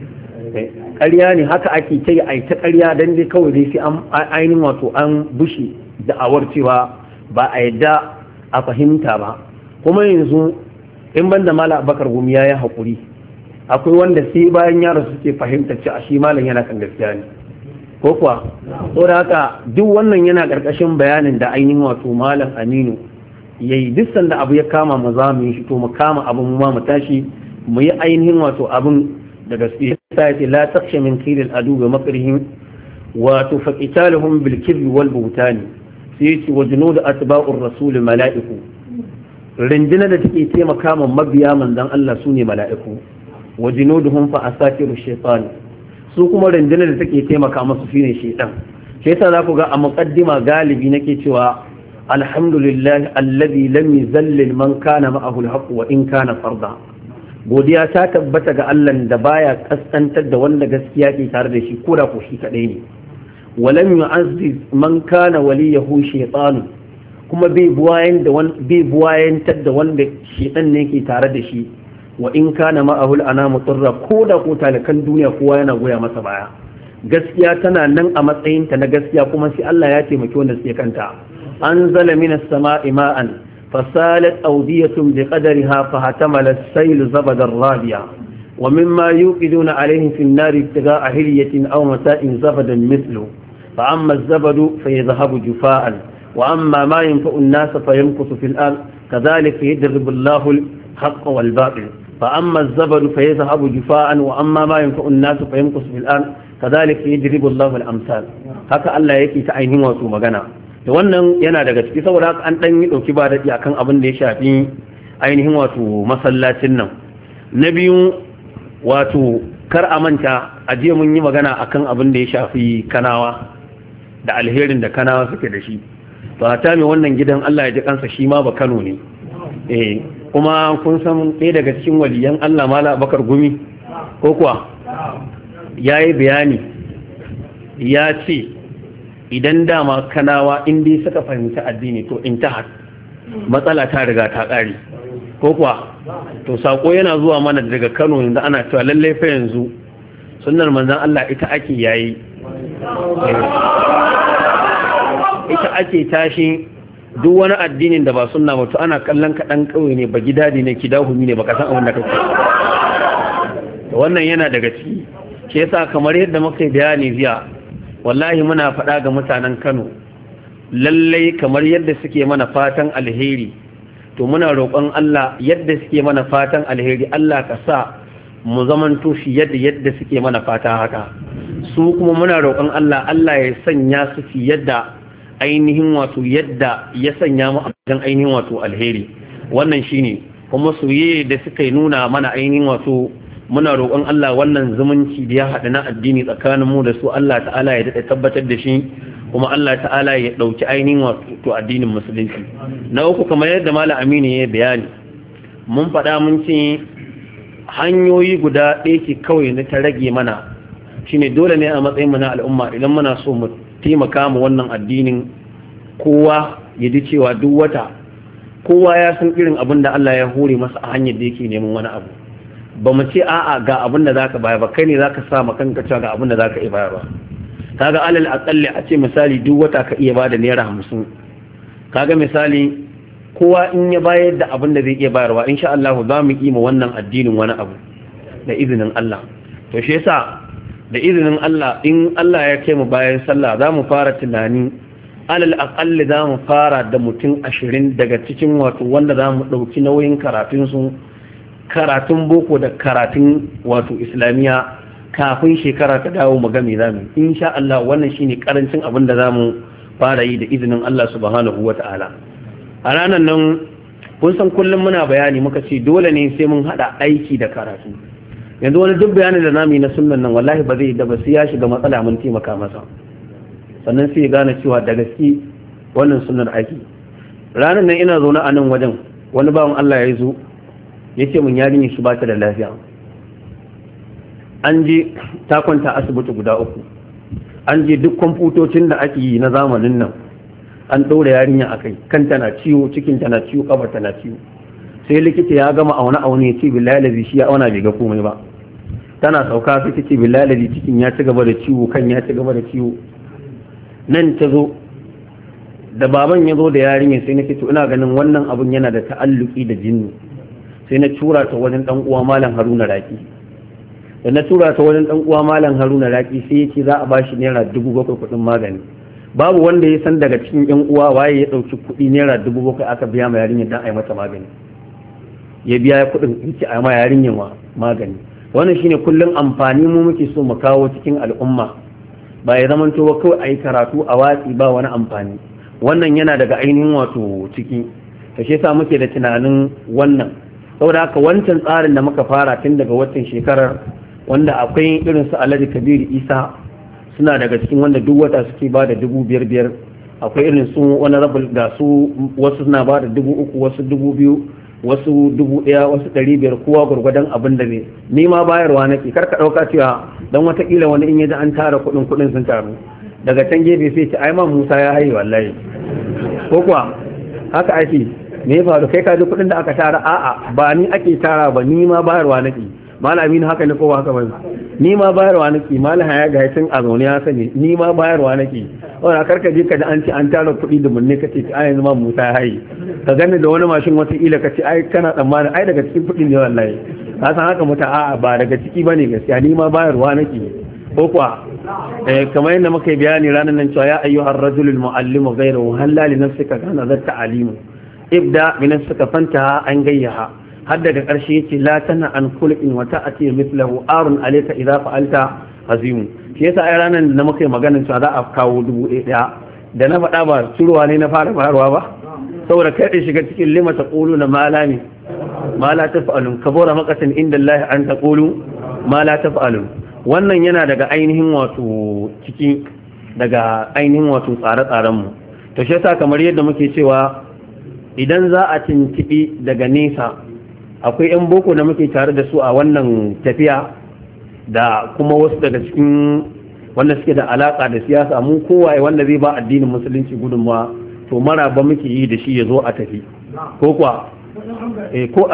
ƙarya ne haka ake ta yi a yi ta ƙarya don dai kawai dai sai an ainihin wato an bushe da'awar cewa ba a yadda a fahimta ba kuma yanzu in ban da mala abakar gumi ya yi haƙuri akwai wanda sai bayan yaro suke fahimta ce a shi malam yana kan gaskiya ne ko kuwa saboda haka duk wannan yana ƙarƙashin bayanin da ainihin wato malam aminu ya yi duk sanda abu ya kama mu za mu yi shi to mu kama abin mu ma mu tashi mu yi ainihin wato abin da gaskiya sai ce la takhsha min khilal adu bi makrihim wa tufaqitaluhum bil kibr wal buhtani sai ce wajnud atba'ur rasul mala'iku rinjina da take taimaka ma mabiya manzon Allah sune mala'iku wajnuduhum fa asatiru shaytan su kuma rinjina da take taimaka musu shine shaytan sai yasa za ku ga a muqaddima galibi nake cewa alhamdulillah alladhi lam yuzallil man kana ma'ahu al-haqq wa in kana farda godiya ta tabbata ga Allah da baya kaskantar da wanda gaskiya ke tare da shi ko da ko shi kadai ne walam yu'azziz man kana waliyahu shaytan kuma bai buwayen da wanda bai buwayantar da wanda shaytan ne ke tare da shi wa in kana ma'ahu al-anamu turra ko da ko talakan duniya kowa yana goya masa baya gaskiya tana nan a matsayin ta na gaskiya kuma sai Allah ya taimaki wanda suke kanta anzala minas sama'i ma'an فسالت أودية بقدرها فاحتمل السيل زبد الرابية ومما يوقدون عليه في النار ابتغاء هلية أو متاع زبدا مثله فأما الزبد فيذهب جفاء وأما ما ينفع الناس فيمكث في الأرض كذلك يضرب الله الحق والباطل فأما الزبد فيذهب جفاء وأما ما ينفع الناس فيمكث في الأرض كذلك يضرب الله الأمثال هكا الله يكي تعينه وتو مغنى da wannan yana daga ciki saboda an dan yi dauki ba dadi akan abin da ya shafi ainihin wato masallacin nan na biyu wato kar a manta a jiya mun yi magana akan abin da ya shafi kanawa da alherin da kanawa suke da shi to hata mai wannan gidan Allah ya ji kansa shi ma ba Kano ne eh kuma kun san ɗaya daga cikin waliyan Allah Mala Bakar Gumi ko kuwa yayi bayani ya ce idan dama kanawa in dai suka fahimci addini to intihar matsala ta riga ta ƙare ko kuwa to sako yana zuwa mana daga Kano yanzu ana cewa lallai fa yanzu sunnar manzon Allah ita ake yayi ita ake tashi duk wani addinin da ba sunna ba to ana kallon ka dan kauye ne ba gidadi ne kidahumi ne baka san abin da kake to wannan yana daga ciki ke yasa kamar yadda muka yi bayani jiya wallahi muna faɗa ga mutanen Kano lallai kamar yadda suke mana fatan alheri to muna roƙon Allah yadda suke mana fatan alheri Allah ka sa mu zamanto shi yadda yadda suke mana fata haka su kuma muna roƙon Allah Allah ya sanya su fi yadda ainihin wato yadda ya sanya mu a cikin ainihin wato alheri wannan shine kuma soyayya da suka yi nuna mana ainihin wato muna roƙon Allah wannan zumunci da ya haɗa na addini tsakanin mu da su Allah ta'ala ya daɗa tabbatar da shi kuma Allah ta'ala ya ɗauki ainihin wato addinin musulunci na uku kamar yadda Malam Aminu ya bayani mun faɗa mun ce hanyoyi guda ɗaya ce kawai na ta rage mana shine dole ne a matsayin mu na al'umma idan muna so mu taimaka mu wannan addinin kowa ya ji cewa duk wata kowa ya san irin abin da Allah ya hore masa a hanyar da yake neman wani abu ba mu ce a'a ga abin da zaka bayar ba kai ne zaka sa ma kanka cewa ga abin da zaka iya bayar ba kaga alal aqalli a ce misali duk wata ka iya bada naira hamsin kaga misali kowa in ya bayar da abin da zai iya bayarwa insha Allah za mu yi ma wannan addinin wani abu da izinin Allah to shi yasa da izinin Allah in Allah ya kai mu bayan sallah za mu fara tunani alal aqalli za mu fara da mutum ashirin daga cikin wato wanda za mu ɗauki nauyin karatun su karatun boko da karatun wato islamiyya kafin shekara ta dawo mu ga me zamu insha Allah wannan shine karancin abin da zamu fara yi da izinin Allah subhanahu wata'ala a ranar nan kun san kullum muna bayani muka ce dole ne sai mun hada aiki da karatu yanzu wani duk bayanin da namu na sunnan nan wallahi ba zai da ba sai ya shiga matsala mun taimaka masa sannan sai ya gane cewa da gaske wannan sunnar aiki ranar nan ina zaune a nan wajen wani bawan Allah ya zo ya ce mun yarinya shi ba ta da lafiya an je ta kwanta asibiti guda uku an je duk kwamfutocin da ake yi na zamanin nan an ɗora yarinya a kai kanta na ciwo cikin ta na ciwo kafa ta na ciwo sai likita ya gama auna aune ya ce billahi lazi shi ya auna bai ga komai ba tana sauka sai ta ce billahi lazi cikin ya ci gaba da ciwo kan ya ci gaba da ciwo nan ta zo da baban ya zo da yarinya sai nake to ina ganin wannan abun yana da ta'alluki da jinni sai na tura ta wajen dan uwa malam Haruna Raki da na tura ta wajen dan uwa malam Haruna Raki sai yace za a bashi naira dubu bakwai kuɗin magani babu wanda ya san daga cikin yan uwa waye ya dauki kuɗi naira dubu bakwai aka biya ma yarinya dan ai mata magani ya biya kuɗin yace ai ma yarinya magani wannan shine kullun amfani mu muke so mu kawo cikin al'umma ba ya zamanto ba kawai ayi karatu a watsi ba wani amfani wannan yana daga ainihin wato ciki to shi yasa muke da tunanin wannan saboda haka wancan tsarin da muka fara tun daga watan shekarar wanda akwai irin su Alhaji Kabiru Isa suna daga cikin wanda duk wata suke ba da dubu biyar biyar akwai irin su wani rabul ga su wasu suna ba da dubu uku wasu dubu biyu wasu dubu ɗaya wasu ɗari biyar kowa gwargwadon abin da ne ni ma bayarwa nake karka ɗauka cewa don watakila wani in yaji an tara kuɗin kuɗin sun taru daga can gefe sai ce ai ma Musa ya haye wallahi ko kuwa haka ake me ya faru kai ka ji kuɗin da aka tara a'a ba ni ake tara ba ni ma bayarwa nake malami haka ne ko haka ba ni ma bayarwa nake malaha ya ga tun a zaune ya sani ni ma bayarwa nake wanda karka je ka ji an ce an tara kuɗi da munne kace ai yanzu ma Musa ya haye ka gani da wani mashin wata ila kace ai kana tsammanin ai daga cikin kuɗin ne wallahi ka san haka muta a'a ba daga ciki bane gaskiya ni ma bayarwa nake ko kuwa eh kamar yadda muka yi bayani ranar nan cewa ya ayyuhar rajulul muallimu ghayruhu halla li nafsika kana zat ta'alimu ibda bi nafsika fanta an gayyaha har daga ƙarshe yace la tana an kulqin wa ta'ati mithlahu arun alayka idza fa'alta azimu shi yasa ai ranar da muka yi maganar cewa za a kawo dubu ɗaya da na faɗa ba turuwa ne na fara bayarwa ba saboda kai da shiga cikin lima taquluna ma la ne ma la taf'alun kabura maqatan inda Allah an taqulu ma la taf'alun wannan yana daga ainihin wato ciki daga ainihin wato tsare-tsarenmu to shi yasa kamar yadda muke cewa idan za a tintibi daga nesa akwai 'yan boko da muke tare da su a wannan tafiya da kuma wasu daga cikin wanda suke da alaka da siyasa mu kowaye wanda zai ba addinin musulunci gudunmawa to maraba muke yi da shi ya zo a tafi ko kuwa eh ko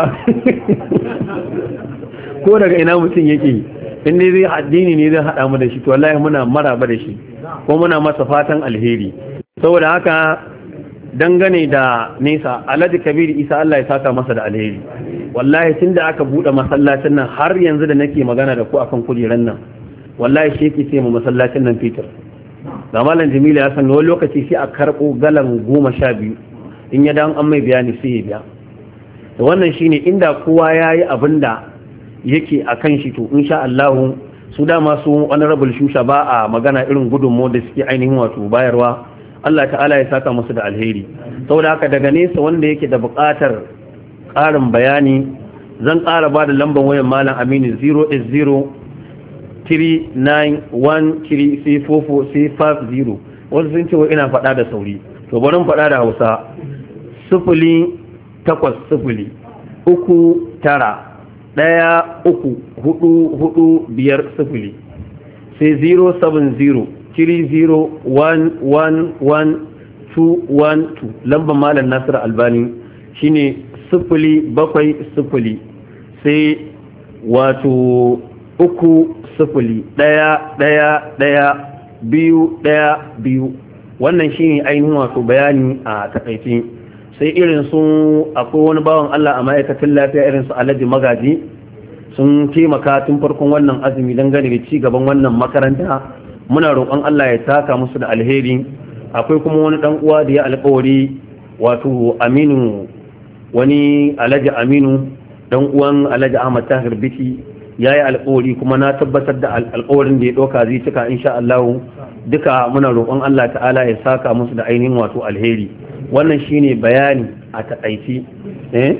ko daga ina mutum yake in ne zai addini ne zai haɗa mu da shi to wallahi muna maraba da shi ko muna masa fatan alheri saboda haka dangane da nesa Alhaji Kabiru Isa Allah ya saka masa da alheri wallahi tunda aka bude masallacin nan har yanzu da nake magana da ku akan kujeran nan wallahi shi yake sai mu masallacin nan fitar da malam Jamilu ya san wani lokaci sai a karbo galan goma sha biyu in ya dan an mai bayani sai ya biya to wannan shine inda kowa yayi abinda yake a kan shi to insha Allah su dama su honorable shusha ba a magana irin gudunmu da suke ainihin wato bayarwa Allah ta'ala ya saka musu da alheri saboda haka daga nesa wanda yake da buƙatar ƙarin bayani zan ƙara ba da lambar wayan malam Aminu zero eight zero three nine one three three four four three five zero wanda sun ce wa ina faɗa da sauri to bari mu faɗa da Hausa sifili takwas sifili uku tara ɗaya uku hudu hudu biyar sifili sai zero seven zero three zero one one one two one two lambar malam Nasir Albani shine sifili bakwai sifili sai wato uku sifili ɗaya ɗaya ɗaya biyu ɗaya biyu wannan shine ainihin wato bayani a takaice sai irin su akwai wani bawan Allah a ma'aikatan lafiya irin su Alhaji Magaji sun taimaka tun farkon wannan azumi don gane da ci gaban wannan makaranta muna roƙon Allah ya taka musu da alheri akwai kuma wani dan uwa da ya alƙawari wato Aminu wani Alhaji Aminu dan uwan Alhaji Ahmad Tahir Biki yayi alƙawari kuma na tabbatar da alƙawarin da ya ɗauka zai cika insha Allah. Duka muna roƙon Allah ta'ala ya saka musu da ainihin wato alheri. Wannan shine bayani a takaici. eh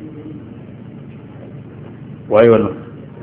waye wannan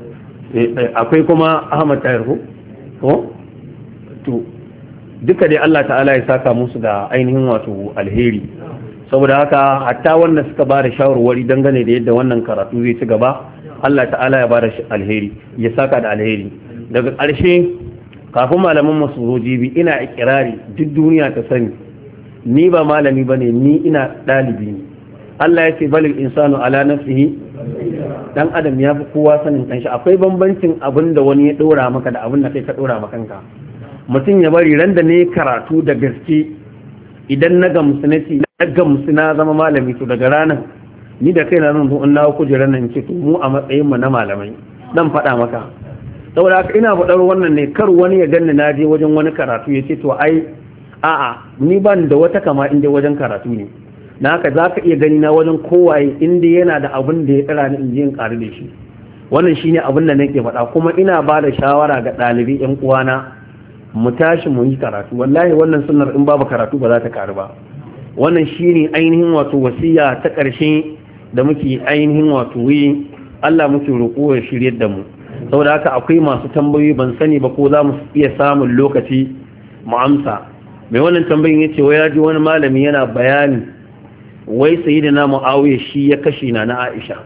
akwai kuma Ahmad Tahir ko to duka dai Allah ta'ala ya saka musu da ainihin wato alheri. Saboda haka hatta wanda suka ba da shawarwari dangane da yadda wannan karatu zai ci gaba, Allah ta'ala ya ba da alheri, ya saka da alheri. Daga ƙarshe kafin malaman masu zo jibi ina ikirari duk duniya ta sani ni ba malami bane, ni ina ɗalibi ne. Allah ya ce balil insanu ala nafsihi, dan adam ya fi kowa sanin kanshi. Akwai bambancin abin da wani ya ɗora maka da abin da kai ka ɗora maka kanka. Mutum ya bari ran da ne karatu da gaske, idan na gamsu na ci na gamsu na zama malami, to daga ranar ni da kai na zan zo in na kujerar nan ce to mu a matsayin mu na malamai dan faɗa maka. Saboda haka ina faɗar wannan ne kar wani ya ganni na je wajen wani karatu ya ce to ai a'a ni ban da wata kama inda wajen karatu ne. Na haka za ka iya gani na wajen kowaye inda yana da abin da ya tsara ni in je in ƙaru da shi. Wannan shine abin da nake faɗa, kuma ina ba da shawara ga ɗalibai ƴan uwana mu tashi mu yi karatu. Wallahi wannan sunnar in babu karatu ba za ta karu ba. Wannan shine ainihin wato wasiya ta ƙarshe da muke ainihin wato yi. Allah muke roƙo ya shiryar da mu. Saboda haka akwai masu tambayoyi, ban sani ba ko za mu iya samun lokaci mu amsa. Mai wannan tambayin yace wai ya ji wani malami yana bayani wai sayyidina Muawiya shi ya kashe na na Aisha.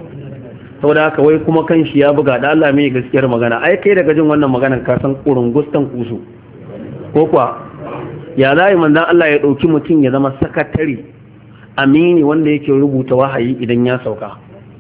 Saboda haka wai kuma kan shi ya buga da Allah mai gaskiyar magana. Ai kai daga jin wannan maganar ka san kurungustan kusu ko kuwa ya zai manzon Allah ya dauki mutum ya zama sakatare amini wanda yake rubuta wahayi idan ya sauka.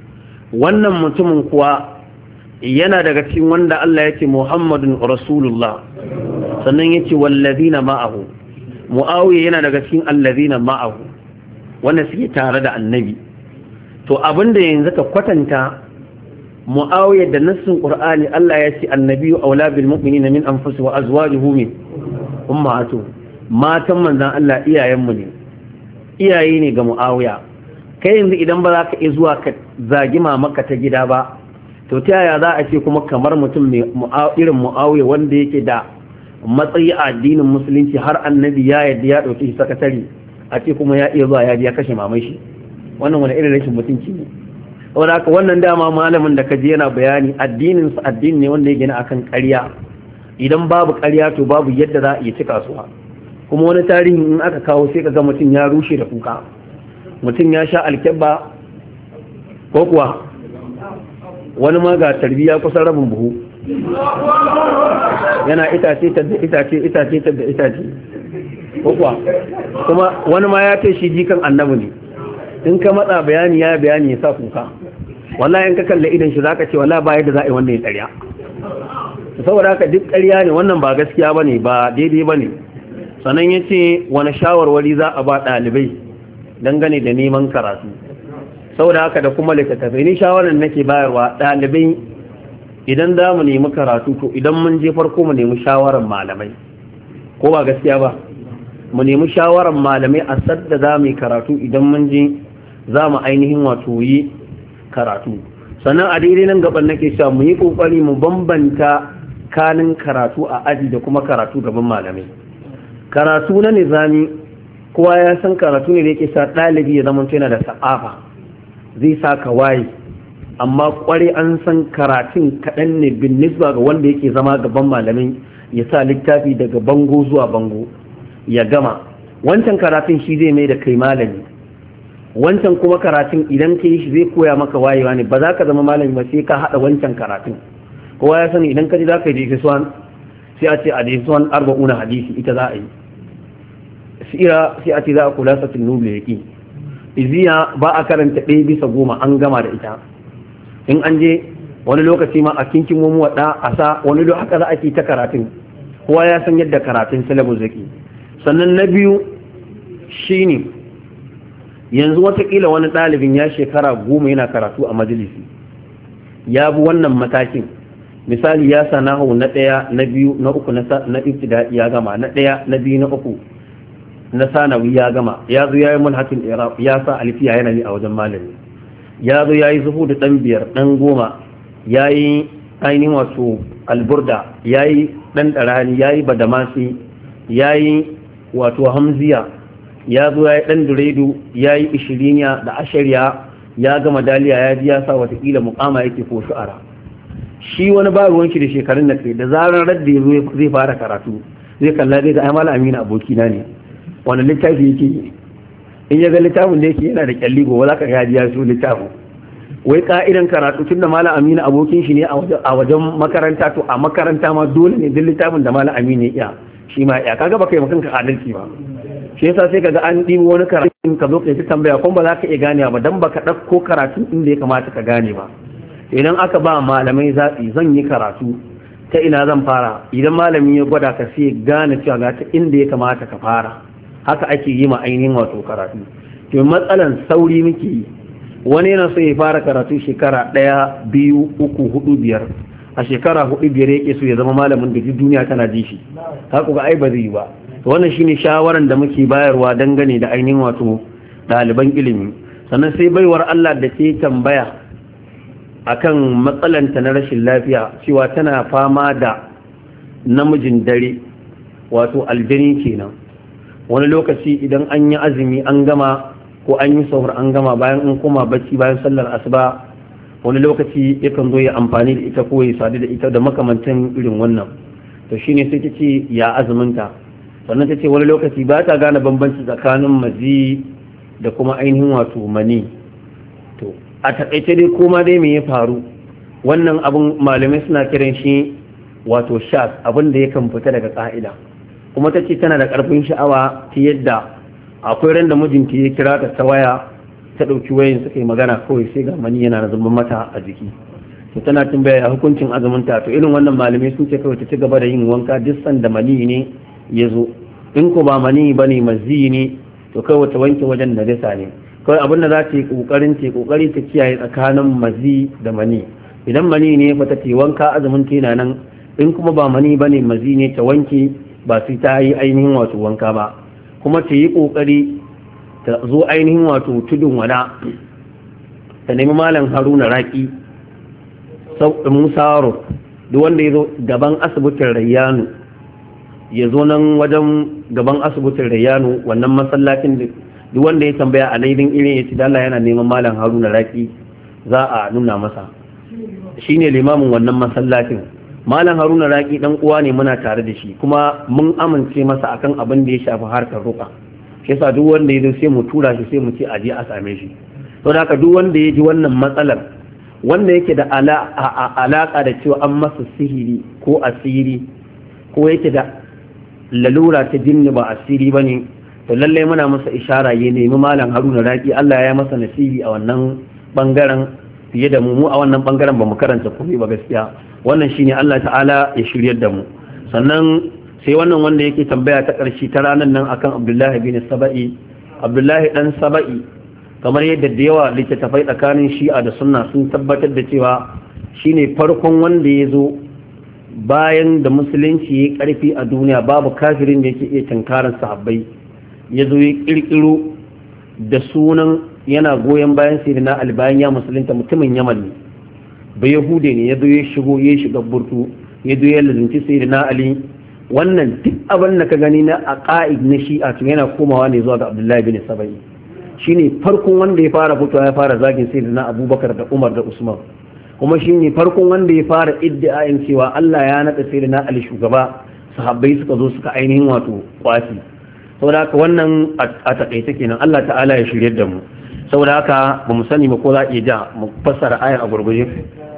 Wannan mutumin kuwa yana daga cikin wanda Allah yake Muhammadun Rasulullah, sannan yace wallazina ma'ahu. Muawiya yana daga cikin allazina ma'ahu wanda suke tare da annabi. To abinda yanzu ka kwatanta Muawiya da nassin Qur'ani, Allah ya ce annabiyyu aula bil mu'minina min anfusihim wa azwajuhum min ummahatuhum. Matan manzon Allah iyayenmu ne, iyaye ne ga Muawiya. Kai yanzu idan ba za ka iya zuwa ka zagi mamaka ta gida ba, to ta yaya za a ce kuma kamar mutum mai irin Muawiya wanda yake da matsayi a addinin musulunci har annabi ya yadda ya ɗauki shi sakatare, a ce kuma ya iya zuwa ya ya kashe mamai shi? Wannan wani irin rashin mutunci ne. Saboda haka wannan dama malamin da kaji yana bayani addinin su addini ne wanda ya gina akan ƙarya. Idan babu ƙarya to babu yadda za a iya cika su. Kuma wani tarihi in aka kawo sai ka ga mutum ya rushe da kuka, mutum ya sha alkyabba ko kuwa wani ma ga tarbiya kusan rabin buhu, yana itace ta da itace itace ta da itace ko kuwa kuma wani ma ya ce shi jikan annabi ne. In ka matsa bayani ya bayani ya sa kuka, wallahi in ka kalle idan shi zaka ce wallahi ba yadda za a yi wannan ya ƙarya. Saboda haka duk ƙarya ne, wannan ba gaskiya bane, ba daidai bane. Sannan yace wani shawarwari za a ba ɗalibai dangane da neman karatu. Saboda haka da kuma littattafai, ni shawarar nake bayarwa ɗalibai idan za mu nemi karatu to idan mun je farko mu nemi shawarar malamai, ko ba gaskiya ba, mu nemi shawarar malamai a sadda za mu yi karatu idan mun je za mu ainihin wato yi karatu. Sannan a daidai nan gaban nake cewa mu yi kokari mu bambanta kanin karatu a aji da kuma karatu gaban malamai. Karatu na nizami kowa ya san karatu ne da yake sa ɗalibi ya zama yana da sa'afa, zai sa ka waye, amma kware an san karatun kaɗan ne bin nisba ga wanda yake zama gaban malamin ya sa littafi daga bango zuwa bango ya gama. Wancan karatun shi zai mai da kai malami, wancan kuma karatun idan ka yi shi zai koya maka wayewa ne, ba za ka zama malami ba sai ka haɗa wancan karatun. Kowa ya sani idan ka ji za ka yi jefisuwan sai a ce a jefisuwan arba'una hadisi ita za a yi, sira sai a ce za a kula satin nubu yaƙi, iziya ba a karanta ɗaya bisa goma an gama da ita. In an je wani lokaci ma a kinkin mu waɗa a sa wani lokaci haka za a ke ta karatun. Kowa ya san yadda karatun syllabus yake. Sannan na biyu shine yanzu watakila wani ɗalibin ya shekara goma yana karatu a majalisi, ya bi wannan matakin. Misali ya sa nahu na ɗaya na biyu na uku na ibtida'i ya gama, na ɗaya na biyu na uku na sanawi ya gama, ya zo ya yi mulhatin iraq ya sa alfiya yana ne a wajen malami, ya zo ya yi zuhu da ɗan biyar ɗan goma yayi ainihin wato alburda yayi dan darani yayi badamasi yayi wato hamziya ya zo yayi dan duredu yayi ishiriniya da ashariya ya ga madaliya ya ji ya sa watakila mukama yake ko shu'ara shi wani ba ruwan shi da shekarun da kai da zarar radda ya zo zai fara karatu zai kalla zai ga ai malam Aminu abokina ne wani littafi yake in ya ga littafin da yake yana da kyalli gobe za ka ga ya so littafin wai ka'idan karatu tun da malam Aminu abokin shi ne a wajen makaranta to a makaranta ma dole ne duk littafin da malam Aminu ya iya shi ma ya kaga baka yi maka kanka adalci ba shi yasa sai kaga an ɗibo wani karatu ka zo ka yi tambaya kuma ba za ka iya ganewa ba dan baka ɗauko karatu inda ya kamata ka gane ba idan aka ba malamai zaɓi zan yi karatu ta ina zan fara idan malami ya gwada ka sai gane cewa ga ta inda ya kamata ka fara haka ake yi ma ainihin wato karatu to matsalan sauri muke yi wani yana so ya fara karatu shekara ɗaya biyu uku hudu biyar a shekara hudu biyar yake so ya zama malamin da duniya tana ji shi haka ga ai ba zai yi ba wannan shine shawaran da muke bayarwa dangane da ainihin wato ɗaliban ilimi sannan sai baiwar Allah da ke tambaya akan matsalanta na rashin lafiya cewa tana fama da namijin dare wato aljani kenan wani lokaci idan an yi azumi an gama ko an yi sahur an gama bayan an koma bacci bayan sallar asuba wani lokaci yakan zo ya amfani da ita ko ya sadu da ita da makamantan irin wannan to shine sai ta ce ya azuminta sannan ta ce wani lokaci ba ta gane bambanci tsakanin mazi da kuma ainihin wato mani to a taƙaice dai koma dai me ya faru wannan abin malamai suna kiran shi wato shas abin da yakan fita daga ƙa'ida kuma ta ce tana da ƙarfin sha'awa ta yadda akwai ran da mijinta ya kira ta ta waya ta ɗauki wayan suka yi magana kawai sai ga mani yana da zuban mata a jiki to tana tambaya ya hukuncin azuminta to irin wannan malamai sun ce kawai ta ci gaba da yin wanka duk sanda mani ne ya zo in ko ba mani ba ne mazi ne to kawai ta wanke wajen najasa ne kawai abin da za ta yi kokarin ta kokari ta kiyaye tsakanin mazi da mani idan mani ne fa ta ce wanka azumin ta yana nan in kuma ba mani ba ne mazi ne ta wanke ba sai ta yi ainihin wato wanka ba kuma ta yi kokari ta zo ainihin wato tudun wada ta nemi malam Haruna Raki Musa Road duk wanda ya zo gaban asibitin Rayyanu ya zo nan wajen gaban asibitin Rayyanu wannan masallacin duk wanda ya tambaya a laifin irin ya ci dala yana neman malam Haruna Raki za a nuna masa shine limamin wannan masallacin malam Haruna Raki dan uwa ne muna tare da shi kuma mun amince masa akan abin da ya shafi harkar ruka shi yasa duk wanda ya zo sai mu tura shi sai mu ce aje a same shi to da haka duk wanda ya ji wannan matsalar wanda yake da alaka da cewa an masa sihiri ko asiri ko yake da lalura ta jinni ba asiri bane to lallai muna masa ishara ya nemi malam Haruna Raki Allah ya masa nasibi a wannan bangaren fiye da mu mu a wannan bangaren ba mu karanta komai ba gaskiya wannan shine Allah ta'ala ya shiryar da mu sannan sai wannan wanda yake tambaya ta ƙarshe ta ranar nan akan Abdullahi bin Saba'i Abdullahi dan Saba'i kamar yadda da yawa littattafai tsakanin Shi'a da Sunna sun tabbatar da cewa shine farkon wanda ya zo bayan da musulunci ya karfi a duniya babu kafirin da yake iya tunkarar sahabbai ya zo ya kirkiro da sunan yana goyon bayan sayyidina Ali bayan ya musulunta mutumin Yaman ne ba Yahude ne ya zo ya shigo ya shiga burtu ya zo ya lazunci sayyidina Ali wannan duk abin da ka gani na aqaid na Shi'a to yana komawa ne zuwa ga Abdullahi bin Sabai shine farkon wanda ya fara fitowa ya fara zagin sayyidina Abubakar da Umar da Usman kuma shine farkon wanda ya fara iddiayin cewa Allah ya nada sayyidina Ali shugaba sahabbai suka zo suka ainihin wato kwasi saboda haka wannan a takaice kenan Allah ta'ala ya shirye da mu saboda haka ba mu sani ba ko za a iya ja mu fassara ayar a gurguje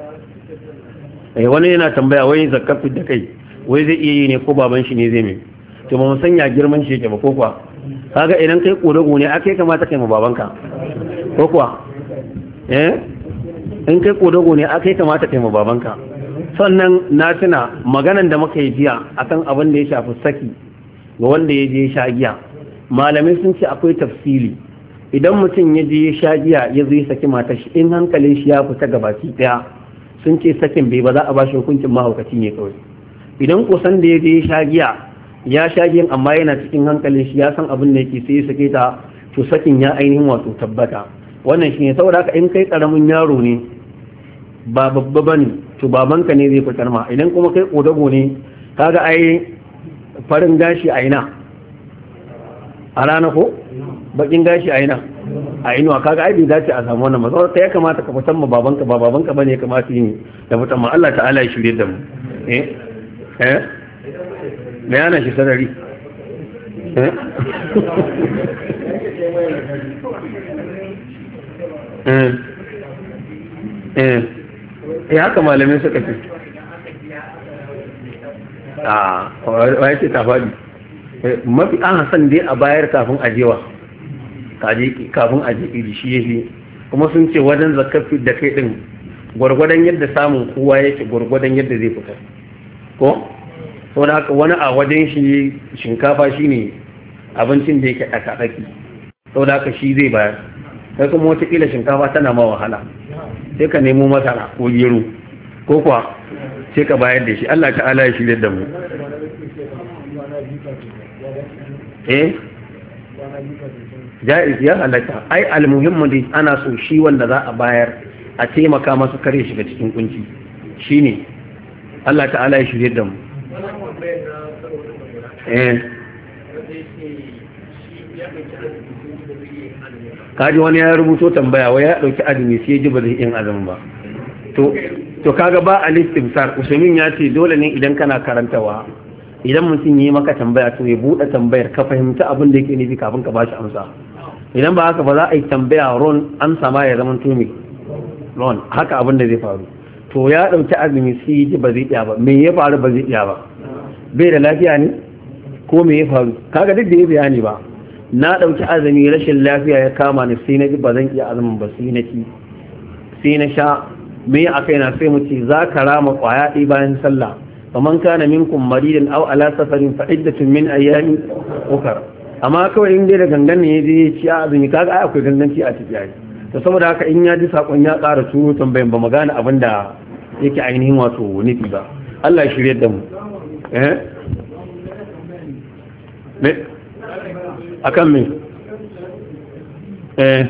eh wani yana tambaya wai zakafi da kai wai zai iya yi ne ko baban shi ne zai mai to ba mu sanya girman shi yake ba ko kuwa kaga idan kai kodago ne akai kamata kai mu babanka ko kuwa eh in kai kodago ne akai kamata kai mu babanka sannan na tuna maganan da muka yi jiya akan abin da ya shafi saki ga wanda ya je sha giya malamai sun ce akwai tafsili idan mutum ya je sha giya ya zo ya saki matar shi in hankalin shi ya fita gabaki daya sun ce sakin bai ba za a bashi hukuncin mahaukaci ne kawai idan kusan da ya je sha giya ya sha giyan amma yana cikin hankalin shi ya san abin da yake sai ya sake ta to sakin ya ainihin wato tabbata wannan shine saboda haka in kai karamin yaro ne ba babba bane to babanka ne zai fitar ma idan kuma kai kodago ne kaga ai farin gashi a ina a rana ko bakin gashi a ina a inuwa kaga ai bai dace a samu wannan matsala ta ya kamata ka fitar ma babanka ba babanka bane ya kamata yi da fitar ma Allah ta'ala ya shirye da mu eh eh bayana shi sarari eh eh eh eh haka malamai suka ce a wai ce ta faɗi mafi an hasan dai a bayar kafin ajewa kafin aje iri shi yafi kuma sun ce wajen zakafi da kai din gwargwadon yadda samun kowa yake gwargwadon yadda zai fita ko sau da haka wani a wajen shi shinkafa shine abincin da yake ɗaka ɗaki sau da haka shi zai bayar sai kuma watakila shinkafa tana ma wahala sai ka nemo masara ko gero ko kuwa sai ka bayar da shi Allah ta'ala ya shirya da mu eh jaiz ya halatta ai almuhimmu dai ana so shi wanda za a bayar a taimaka masa kare shiga cikin kunci shine Allah ta'ala ya shirye da mu eh kaji wani ya rubuto tambaya wai ya dauki azumi sai ji ba zai yin azumi ba to to kaga ba al-istimsar usaimin ya ce dole ne idan kana karantawa idan mutum yi maka tambaya to ya bude tambayar ka fahimta abin da yake nufi kafin ka bashi amsa idan ba haka ba za a yi tambaya ron amsa ma ya zama tumi ron haka abin da zai faru to ya dauki azumi sai ji ba zai iya ba me ya faru ba zai iya ba bai da lafiya ne ko me ya faru kaga duk da ya bayani ba na dauki azumi rashin lafiya ya kama ni sai na ji ba zan iya azumin ba sai na ci sai na sha me a kaina sai mu ce za ka rama kwaya ɗi bayan sallah faman kana minkum maridan aw ala safarin fa iddatun min ayyamin ukhra amma kawai in dai da gangan ne ya ci azumi kaga ai akwai ganganci a ciki ai to saboda haka in ya ji sakon ya ƙara turo tambayan ba mu gane abin da yake ainihin wato nufi ba Allah ya shirye da mu eh me akan me eh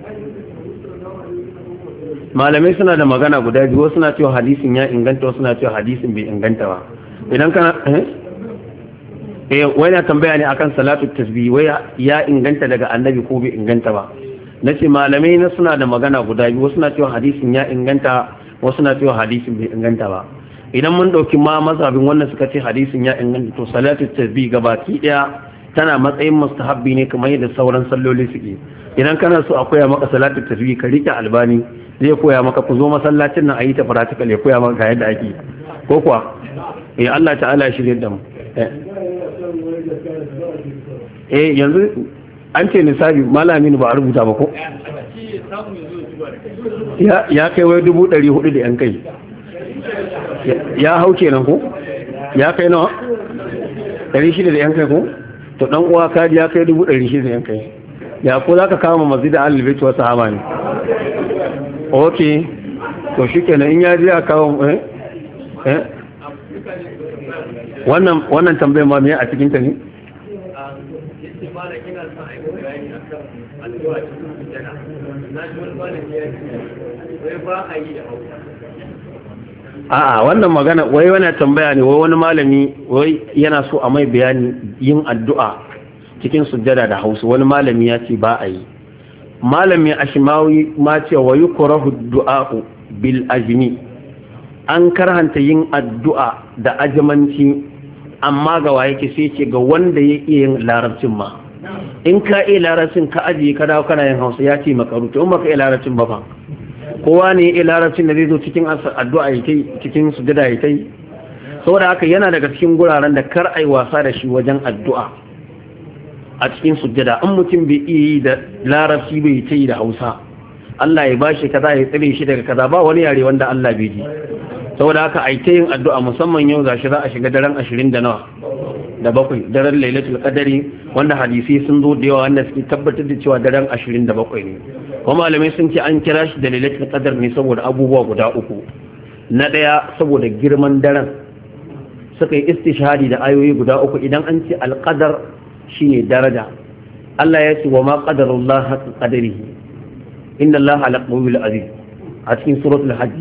malamai suna da magana guda biyu suna cewa hadisin ya inganta wasu suna cewa hadisin bai inganta ba idan kana eh eh wai na tambaya ne akan salatu tasbih wai ya inganta daga annabi ko bai inganta ba nace malamai na suna da magana guda biyu wasu suna cewa hadisin ya inganta wasu suna cewa hadisin bai inganta ba idan mun dauki ma mazhabin wannan suka ce hadisin ya inganta to salatu tasbih gabaki daya tana matsayin mustahabbi ne kamar yadda sauran salloli suke idan kana so a koya maka salatu tasbih ka rike albani zai koya maka ku zo masallacin nan a yi ta practical ya koya maka yadda ake ko kuwa eh Allah ta'ala ya shirye da mu eh yanzu an ce nisabi malamin ba a rubuta ba ko ya ya kai wai dubu ɗari hudu da yan kai ya hau kenan ko ya kai nawa ɗari shida da yan kai ko to dan uwa kaji ya kai dubu ɗari shida da yan kai ya ko zaka kama masjid al-bayt wa sahaba ne ok to shi kenan in ya ji a kawo eh eh wannan wannan tambayar ma me a cikin ta ne a'a wannan magana wai wani tambaya ne wai wani malami wai yana so a mai bayani yin addu'a cikin sujjada da Hausa wani malami ya ce ba a yi malami ashmawi ma ce wa yukrahu du'a'u bil ajmi an karhanta yin addu'a da ajamanci amma ga waye ke sai ce ga wanda ya iya yin larabcin ma in ka iya larabcin ka ajiye ka dawo kana yin Hausa ya ce makaruta in baka iya larabcin ba fa kowa ne ya iya larabcin da zai zo cikin addu'a ya kai cikin sujada ya kai saboda haka yana daga cikin guraren da kar ai wasa da shi wajen addu'a a cikin sujjada an mutum bai iya yi da larabci bai ta yi da Hausa Allah ya bashi kaza ya tsire shi daga kaza ba wani yare wanda Allah bai ji saboda haka ai ta yin addu'a musamman yau gashi za a shiga daren ashirin da nawa da bakwai daren lailatul qadari wanda hadisi sun zo da yawa wanda suke tabbatar da cewa daren ashirin da bakwai ne kuma malamai sun ce an kira shi da lailatul qadar ne saboda abubuwa guda uku na daya saboda girman daren suka yi istishhadi da ayoyi guda uku idan an ce alqadar shine daraja Allah ya ce wa ma qadarullah haqqa qadarihi inna Allah ala qawiyyil aziz a cikin suratul hajj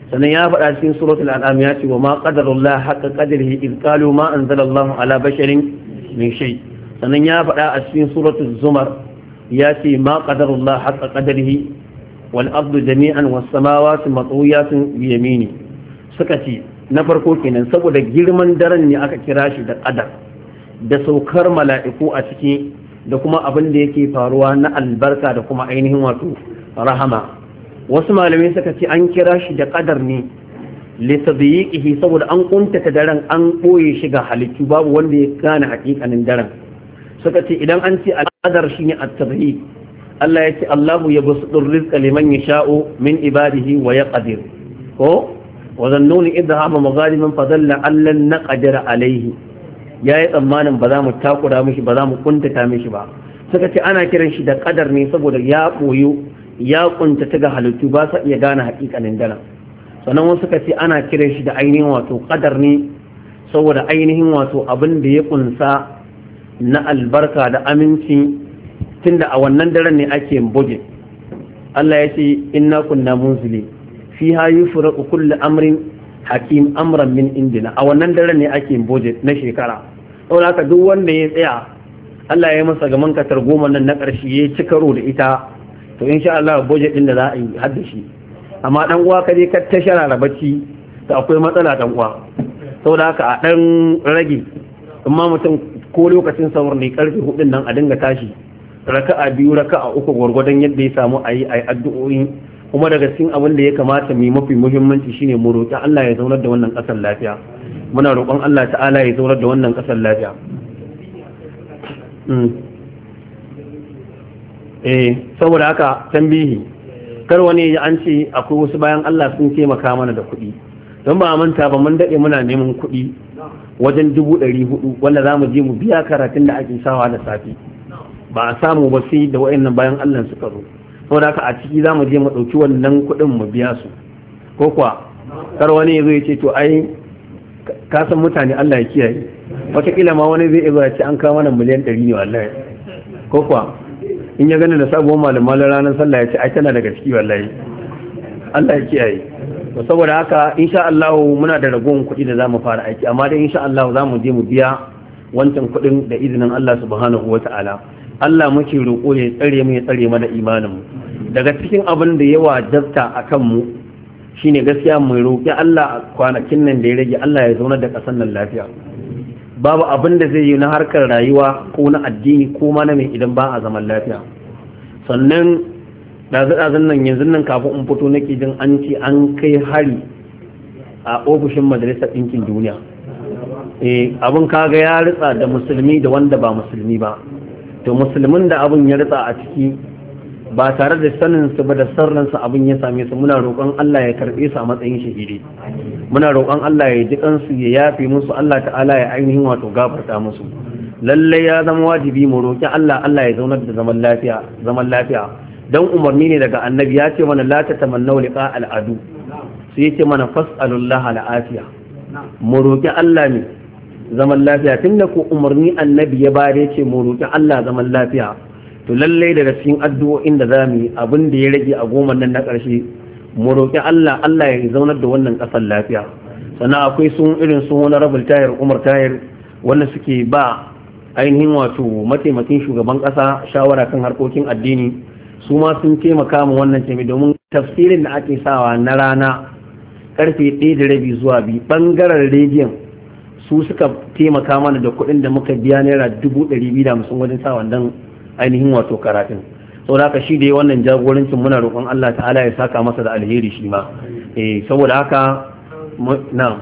sannan ya faɗa cikin suratul an'am ya ce wa ma qadarullah haqqa qadrihi id qalu ma anzalallahu ala basharin min shay sannan ya faɗa a cikin suratul zumar ya ce ma qadarullah haqqa qadrihi wal ardu jami'an was samawati matwiyatun bi yamini suka ce na farko kenan saboda girman daren ne aka kira shi da qadar da saukar mala'iku a ciki da kuma abin da yake faruwa na albarka da kuma ainihin wato rahama wasu malamai suka ce an kira shi da qadar ne li tadyiqihi saboda an kuntata daren an boye shi ga halittu babu wanda ya gane hakikanin daren suka ce idan an ce al-qadar shine at-tadyiq Allah ya ce Allahu yabsutu rizqa liman yasha'u min ibadihi wa yaqdir ko wa zannuni idhaba maghaliman fadalla allan naqdir alayhi yayi tsammanin ba za mu takura mishi ba za mu kuntata mishi ba suka ce ana kiran shi da qadar ne saboda ya boyo ya kuntata ga halittu ba sa iya gane hakikanin daren sannan wasu suka ce ana kiran shi da ainihin wato qadar ne saboda ainihin wato abin da ya kunsa na albarka da aminci tunda a wannan daren ne ake budget Allah ya ce inna kunna munzili fiha yufraqu kullu amrin hakim amran min indina a wannan daren ne ake budget na shekara saboda haka duk wanda ya tsaya Allah ya yi masa gaman katar goma nan na ƙarshe ya ci karo da ita to insha Allah budget din da za a yi hadda shi amma dan uwa kaje ka ta sharara bacci to akwai matsala dan uwa saboda haka a dan rage amma mutum ko lokacin sahur ne karfe hudun nan a dinga tashi raka'a biyu raka'a uku gwargwadon yadda ya samu a yi a addu'o'i kuma daga cikin abin da ya kamata mu yi mafi muhimmanci shine mu roƙi Allah ya zaunar da wannan ƙasar lafiya muna roƙon Allah ta'ala ya zaunar da wannan ƙasar lafiya eh saboda haka tambihi kar wani ya an ce akwai wasu bayan Allah sun taimaka mana da kuɗi don ba manta ba mun daɗe muna neman kuɗi wajen dubu ɗari hudu wanda za mu je mu biya karatun da ake sawa da safe ba a samu ba sai da wa'annan bayan Allah suka zo saboda haka a ciki za mu je mu ɗauki wannan kuɗin mu biya su ko kuwa kar wani ya zo ya ce to ai ka san mutane Allah ya kiyaye wataƙila ma wani zai zo ya ce an kawo mana miliyan ɗari ne wallahi ko kuwa in ya gani da sabuwar malamalan ranar sallah ya ce ai tana daga ciki wallahi Allah ya kiyaye to saboda haka insha Allah muna da ragowar kuɗi da za mu fara aiki amma dai insha Allah za mu je mu biya wancan kuɗin da izinin Allah subhanahu wata'ala Allah muke roƙo ya tsare mu ya tsare mana imanin mu daga cikin abin da yawa jabta akan mu shine gaskiya mu roƙi Allah kwanakin nan da ya rage Allah ya zauna da ƙasar nan lafiya babu abin da zai yi na harkar rayuwa ko na addini ko ma na mai idan ba a zaman lafiya sannan ɗazu-ɗazun nan yanzu nan kafin in fito nake jin an ce an kai hari a ofishin majalisar ɗinkin duniya eh abin kaga ya ritsa da musulmi da wanda ba musulmi ba to musulmin da abin ya ritsa a ciki ba tare da sanin su ba da sarransa abin ya same su muna roƙon Allah ya karɓe su a matsayin shahidi muna roƙon Allah ya ji kansu ya yafe musu Allah ta'ala ya ainihin wato gafarta musu lalle ya zama wajibi mu roƙi Allah Allah ya zaunar da zaman lafiya zaman lafiya dan umarni ne daga annabi ya ce mana la tatamannu liqa al'adu sai ya ce mana fas'alullaha al'afiya mu roƙi Allah ne zaman lafiya tunda ko umarni annabi ya bare ce mu roƙi Allah zaman lafiya to lallai daga cikin addu'o'in da zamu yi abin da ya rage a goma nan na ƙarshe mu roƙi Allah Allah ya zaunar da wannan ƙasar lafiya sannan akwai sun irin sun wani rabul tayar Umar tayar wanda suke ba ainihin wato mataimakin shugaban ƙasa shawara kan harkokin addini su ma sun taimaka mu wannan taimi domin tafsirin da ake sawa na rana karfe ɗaya da rabi zuwa biyu ɓangaren rediyon su suka taimaka mana da kuɗin da muka biya naira dubu ɗari biyu da hamsin wajen sa wannan ainihin wato karatun saboda haka shi da wannan jagorancin muna roƙon Allah ta'ala ya saka masa da alheri shi ma eh saboda haka na'am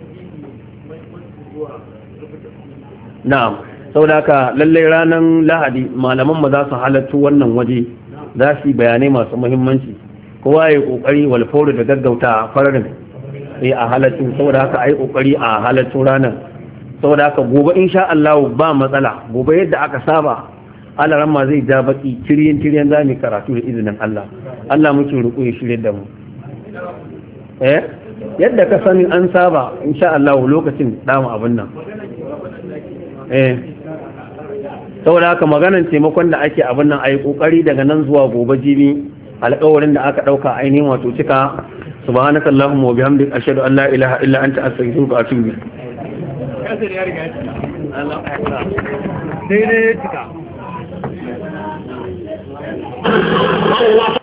na'am saboda haka lallai ranar Lahadi malaman mu za su halattu wannan waje za su yi bayanai masu muhimmanci kowa ya yi kokari wal fawru da gaggauta fararin eh a halattun saboda haka ai kokari a halattun ranar saboda haka gobe insha Allah ba matsala gobe yadda aka saba Allah ramma zai ja baki tiryan tiryan za mu karatu da izinin Allah Allah muke roƙo ya shirye da mu eh yadda ka sani an saba insha Allah lokacin damu abin nan eh saboda haka maganar taimakon da ake abin nan ayi kokari daga nan zuwa gobe jibi alƙawarin da aka dauka ainihin wato cika subhanaka allahumma wa bihamdika ashhadu an la ilaha illa anta astaghfiruka wa atubu ilayk kasir ya riga Allah ya daidai ya cika